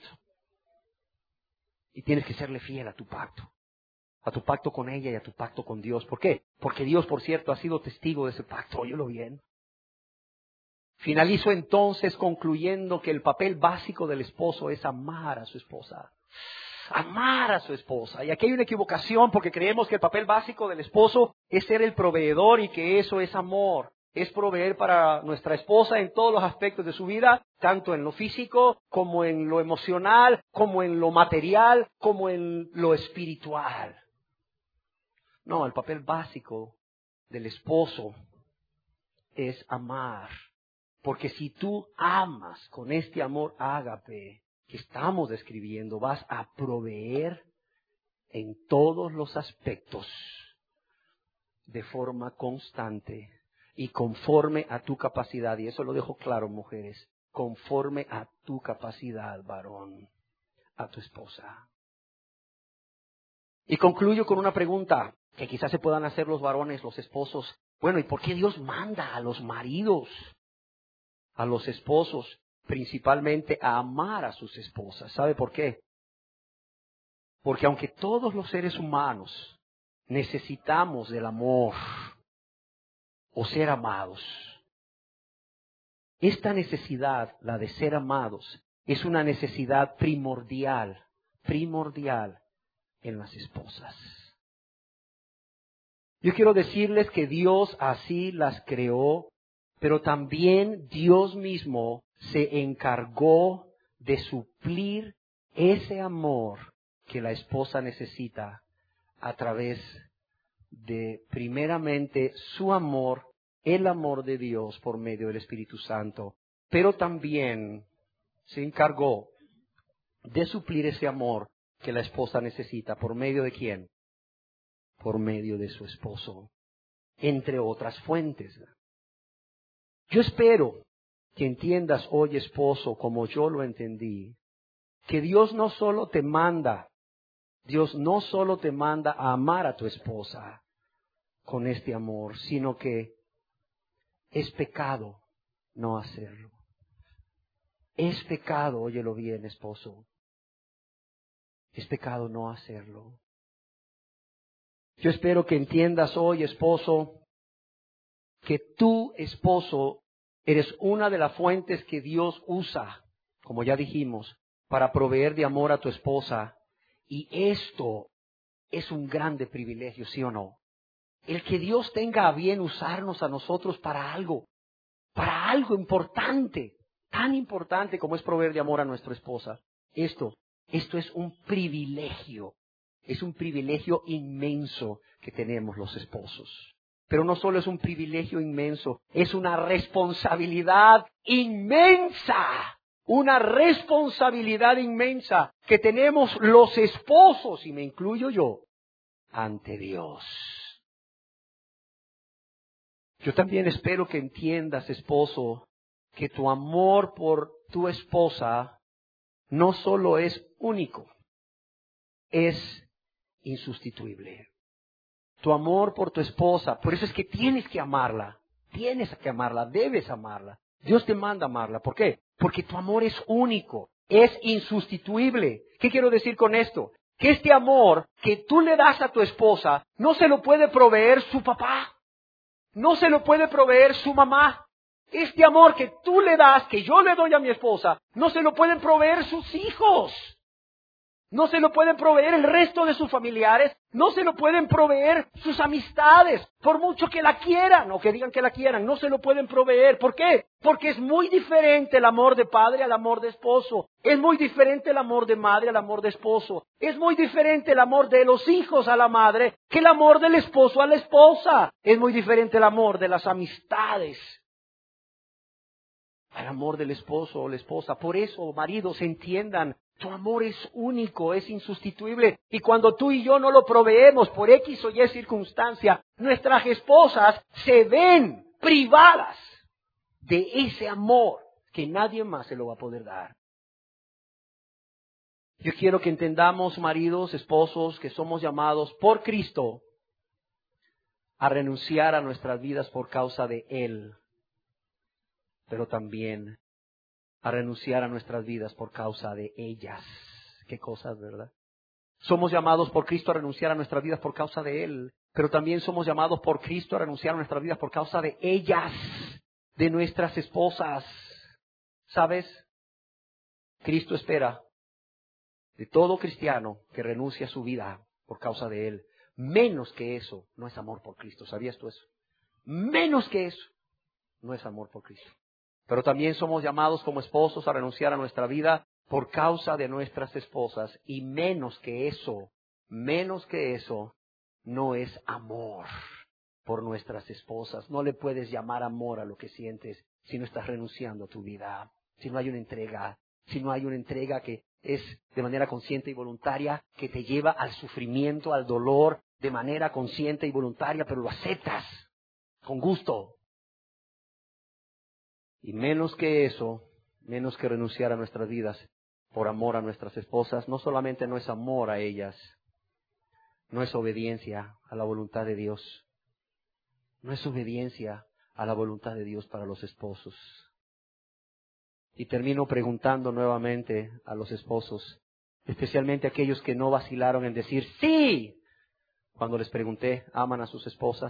Y tienes que serle fiel a tu pacto. A tu pacto con ella y a tu pacto con Dios. ¿Por qué? Porque Dios, por cierto, ha sido testigo de ese pacto. Óyelo bien. Finalizo entonces concluyendo que el papel básico del esposo es amar a su esposa. Amar a su esposa. Y aquí hay una equivocación porque creemos que el papel básico del esposo es ser el proveedor y que eso es amor. Es proveer para nuestra esposa en todos los aspectos de su vida, tanto en lo físico, como en lo emocional, como en lo material, como en lo espiritual. No, el papel básico del esposo es amar. Porque si tú amas con este amor ágape que estamos describiendo, vas a proveer en todos los aspectos de forma constante y conforme a tu capacidad. Y eso lo dejo claro, mujeres, conforme a tu capacidad, varón, a tu esposa. Y concluyo con una pregunta que quizás se puedan hacer los varones, los esposos. Bueno, ¿y por qué Dios manda a los maridos, a los esposos, principalmente a amar a sus esposas? ¿Sabe por qué? Porque aunque todos los seres humanos necesitamos del amor o ser amados, esta necesidad, la de ser amados, es una necesidad primordial, primordial en las esposas. Yo quiero decirles que Dios así las creó, pero también Dios mismo se encargó de suplir ese amor que la esposa necesita a través de, primeramente, su amor, el amor de Dios por medio del Espíritu Santo, pero también se encargó de suplir ese amor que la esposa necesita. ¿Por medio de quién? Por medio de su esposo, entre otras fuentes. Yo espero que entiendas hoy, esposo, como yo lo entendí, que Dios no solo te manda, Dios no solo te manda a amar a tu esposa con este amor, sino que es pecado no hacerlo. Es pecado, óyelo bien, esposo. Es pecado no hacerlo. Yo espero que entiendas hoy, esposo, que tú, esposo, eres una de las fuentes que Dios usa, como ya dijimos, para proveer de amor a tu esposa. Y esto es un grande privilegio, ¿sí o no? El que Dios tenga a bien usarnos a nosotros para algo, para algo importante, tan importante como es proveer de amor a nuestra esposa. Esto, esto es un privilegio, es un privilegio inmenso que tenemos los esposos. Pero no solo es un privilegio inmenso, es una responsabilidad inmensa, una responsabilidad inmensa que tenemos los esposos, y me incluyo yo, ante Dios. Yo también espero que entiendas, esposo, que tu amor por tu esposa no solo es único, es insustituible. Tu amor por tu esposa, por eso es que tienes que amarla, tienes que amarla, debes amarla. Dios te manda amarla. ¿Por qué? Porque tu amor es único, es insustituible. ¿Qué quiero decir con esto? Que este amor que tú le das a tu esposa no se lo puede proveer su papá, no se lo puede proveer su mamá. Este amor que tú le das, que yo le doy a mi esposa, no se lo pueden proveer sus hijos. no se lo pueden proveer el resto de sus familiares, no se lo pueden proveer sus amistades, por mucho que la quieran o que digan que la quieran, no se lo pueden proveer. ¿Por qué? Porque es muy diferente el amor de padre al amor de esposo, es muy diferente el amor de madre al amor de esposo, es muy diferente el amor de los hijos a la madre que el amor del esposo a la esposa, es muy diferente el amor de las amistades al amor del esposo o la esposa. Por eso, maridos, entiendan, tu amor es único, es insustituible. Y cuando tú y yo no lo proveemos por X o Y circunstancia, nuestras esposas se ven privadas de ese amor que nadie más se lo va a poder dar. Yo quiero que entendamos, maridos, esposos, que somos llamados por Cristo a renunciar a nuestras vidas por causa de Él, pero también a renunciar a nuestras vidas por causa de ellas. Qué cosas, ¿verdad? Somos llamados por Cristo a renunciar a nuestras vidas por causa de Él, pero también somos llamados por Cristo a renunciar a nuestras vidas por causa de ellas, de nuestras esposas. ¿Sabes? Cristo espera de todo cristiano que renuncie a su vida por causa de Él. Menos que eso no es amor por Cristo. ¿Sabías tú eso? Menos que eso no es amor por Cristo. Pero también somos llamados como esposos a renunciar a nuestra vida por causa de nuestras esposas. Y menos que eso, menos que eso, no es amor por nuestras esposas. No le puedes llamar amor a lo que sientes si no estás renunciando a tu vida, si no hay una entrega, si no hay una entrega que es de manera consciente y voluntaria, que te lleva al sufrimiento, al dolor, de manera consciente y voluntaria, pero lo aceptas con gusto. Y menos que eso, menos que renunciar a nuestras vidas por amor a nuestras esposas, no solamente no es amor a ellas, no es obediencia a la voluntad de Dios, no es obediencia a la voluntad de Dios para los esposos. Y termino preguntando nuevamente a los esposos, especialmente aquellos que no vacilaron en decir sí, cuando les pregunté, ¿aman a sus esposas?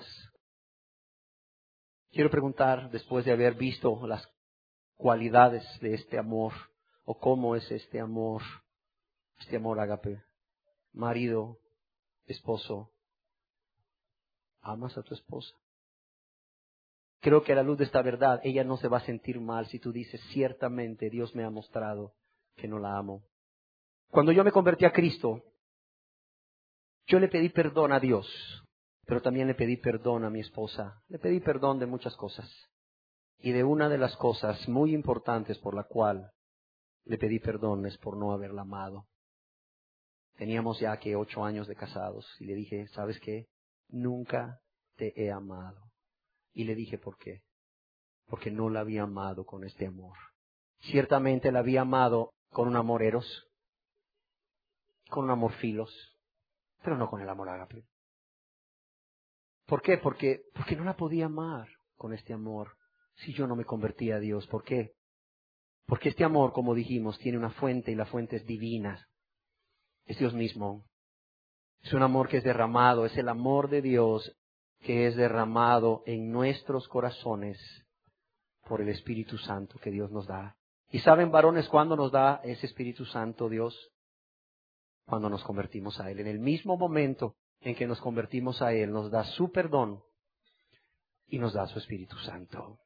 Quiero preguntar, después de haber visto las cualidades de este amor, o cómo es este amor, este amor ágape, marido, esposo, ¿amas a tu esposa? Creo que a la luz de esta verdad, ella no se va a sentir mal si tú dices, ciertamente Dios me ha mostrado que no la amo. Cuando yo me convertí a Cristo, yo le pedí perdón a Dios, pero también le pedí perdón a mi esposa. Le pedí perdón de muchas cosas. Y de una de las cosas muy importantes por la cual le pedí perdón es por no haberla amado. Teníamos ya que ocho años de casados y le dije, ¿sabes qué? Nunca te he amado. Y le dije, ¿por qué? Porque no la había amado con este amor. Ciertamente la había amado con un amor eros, con un amor filos, pero no con el amor ágape. ¿Por qué? Porque, porque no la podía amar con este amor si yo no me convertía a Dios. ¿Por qué? Porque este amor, como dijimos, tiene una fuente y la fuente es divina. Es Dios mismo. Es un amor que es derramado, es el amor de Dios que es derramado en nuestros corazones por el Espíritu Santo que Dios nos da. ¿Y saben, varones, cuándo nos da ese Espíritu Santo Dios? Cuando nos convertimos a Él. En el mismo momento en que nos convertimos a Él, nos da su perdón y nos da su Espíritu Santo.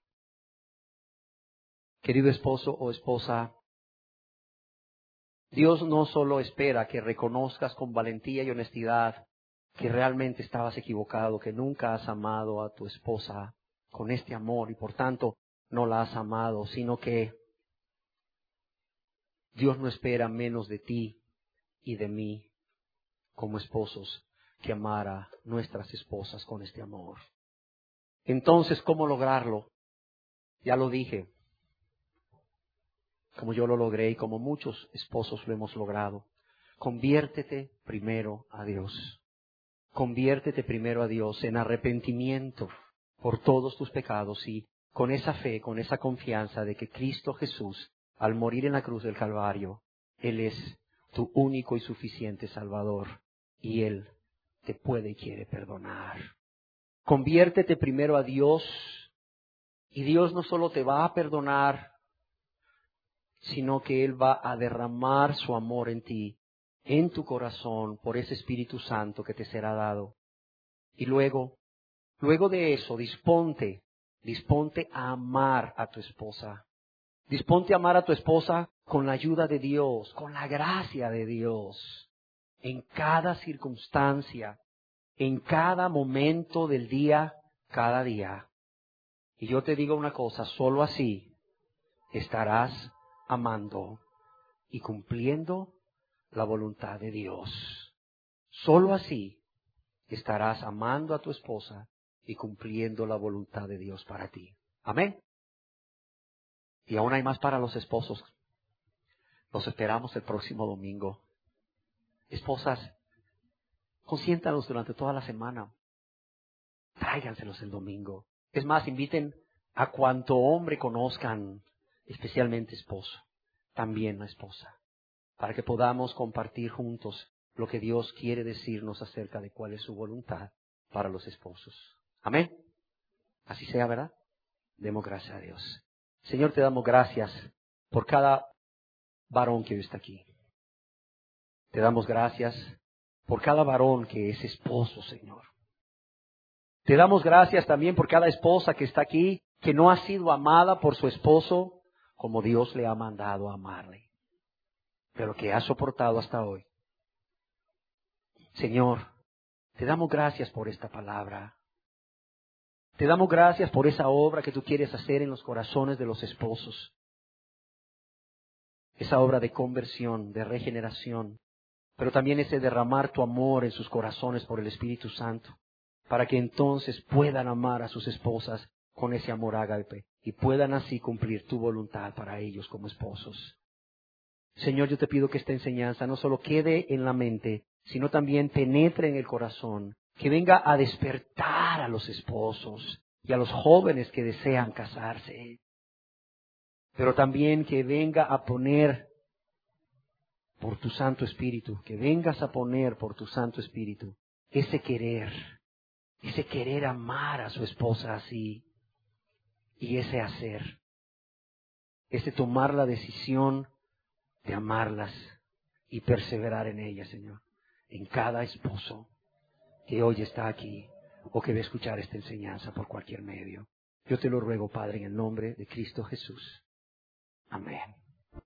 Querido esposo o esposa, Dios no solo espera que reconozcas con valentía y honestidad que realmente estabas equivocado, que nunca has amado a tu esposa con este amor y por tanto no la has amado, sino que Dios no espera menos de ti y de mí como esposos que amar a nuestras esposas con este amor. Entonces, ¿cómo lograrlo? Ya lo dije, como yo lo logré y como muchos esposos lo hemos logrado. Conviértete primero a Dios. Conviértete primero a Dios en arrepentimiento por todos tus pecados y con esa fe, con esa confianza de que Cristo Jesús, al morir en la cruz del Calvario, Él es tu único y suficiente Salvador y Él te puede y quiere perdonar. Conviértete primero a Dios y Dios no solo te va a perdonar, sino que Él va a derramar su amor en ti en tu corazón por ese Espíritu Santo que te será dado. Y luego, luego de eso, disponte, disponte a amar a tu esposa. Disponte a amar a tu esposa con la ayuda de Dios, con la gracia de Dios, en cada circunstancia, en cada momento del día, cada día. Y yo te digo una cosa, solo así estarás amando y cumpliendo la voluntad de Dios. Solo así estarás amando a tu esposa y cumpliendo la voluntad de Dios para ti. Amén. Y aún hay más para los esposos. Los esperamos el próximo domingo. Esposas, consiéntalos durante toda la semana. Tráiganselos el domingo. Es más, inviten a cuanto hombre conozcan, especialmente esposo, también la esposa, para que podamos compartir juntos lo que Dios quiere decirnos acerca de cuál es su voluntad para los esposos. Amén. Así sea, ¿verdad? Demos gracias a Dios. Señor, te damos gracias por cada varón que hoy está aquí. Te damos gracias por cada varón que es esposo, Señor. Te damos gracias también por cada esposa que está aquí, que no ha sido amada por su esposo como Dios le ha mandado a amarle, pero que ha soportado hasta hoy. Señor, te damos gracias por esta palabra. Te damos gracias por esa obra que tú quieres hacer en los corazones de los esposos. Esa obra de conversión, de regeneración, pero también ese derramar tu amor en sus corazones por el Espíritu Santo, para que entonces puedan amar a sus esposas con ese amor ágape y puedan así cumplir tu voluntad para ellos como esposos. Señor, yo te pido que esta enseñanza no solo quede en la mente, sino también penetre en el corazón, que venga a despertar a los esposos y a los jóvenes que desean casarse, pero también que venga a poner por tu Santo Espíritu, que vengas a poner por tu Santo Espíritu ese querer, ese querer amar a su esposa así, y ese hacer, ese tomar la decisión de amarlas y perseverar en ellas, Señor, en cada esposo que hoy está aquí o que va a escuchar esta enseñanza por cualquier medio. Yo te lo ruego, Padre, en el nombre de Cristo Jesús. Amén.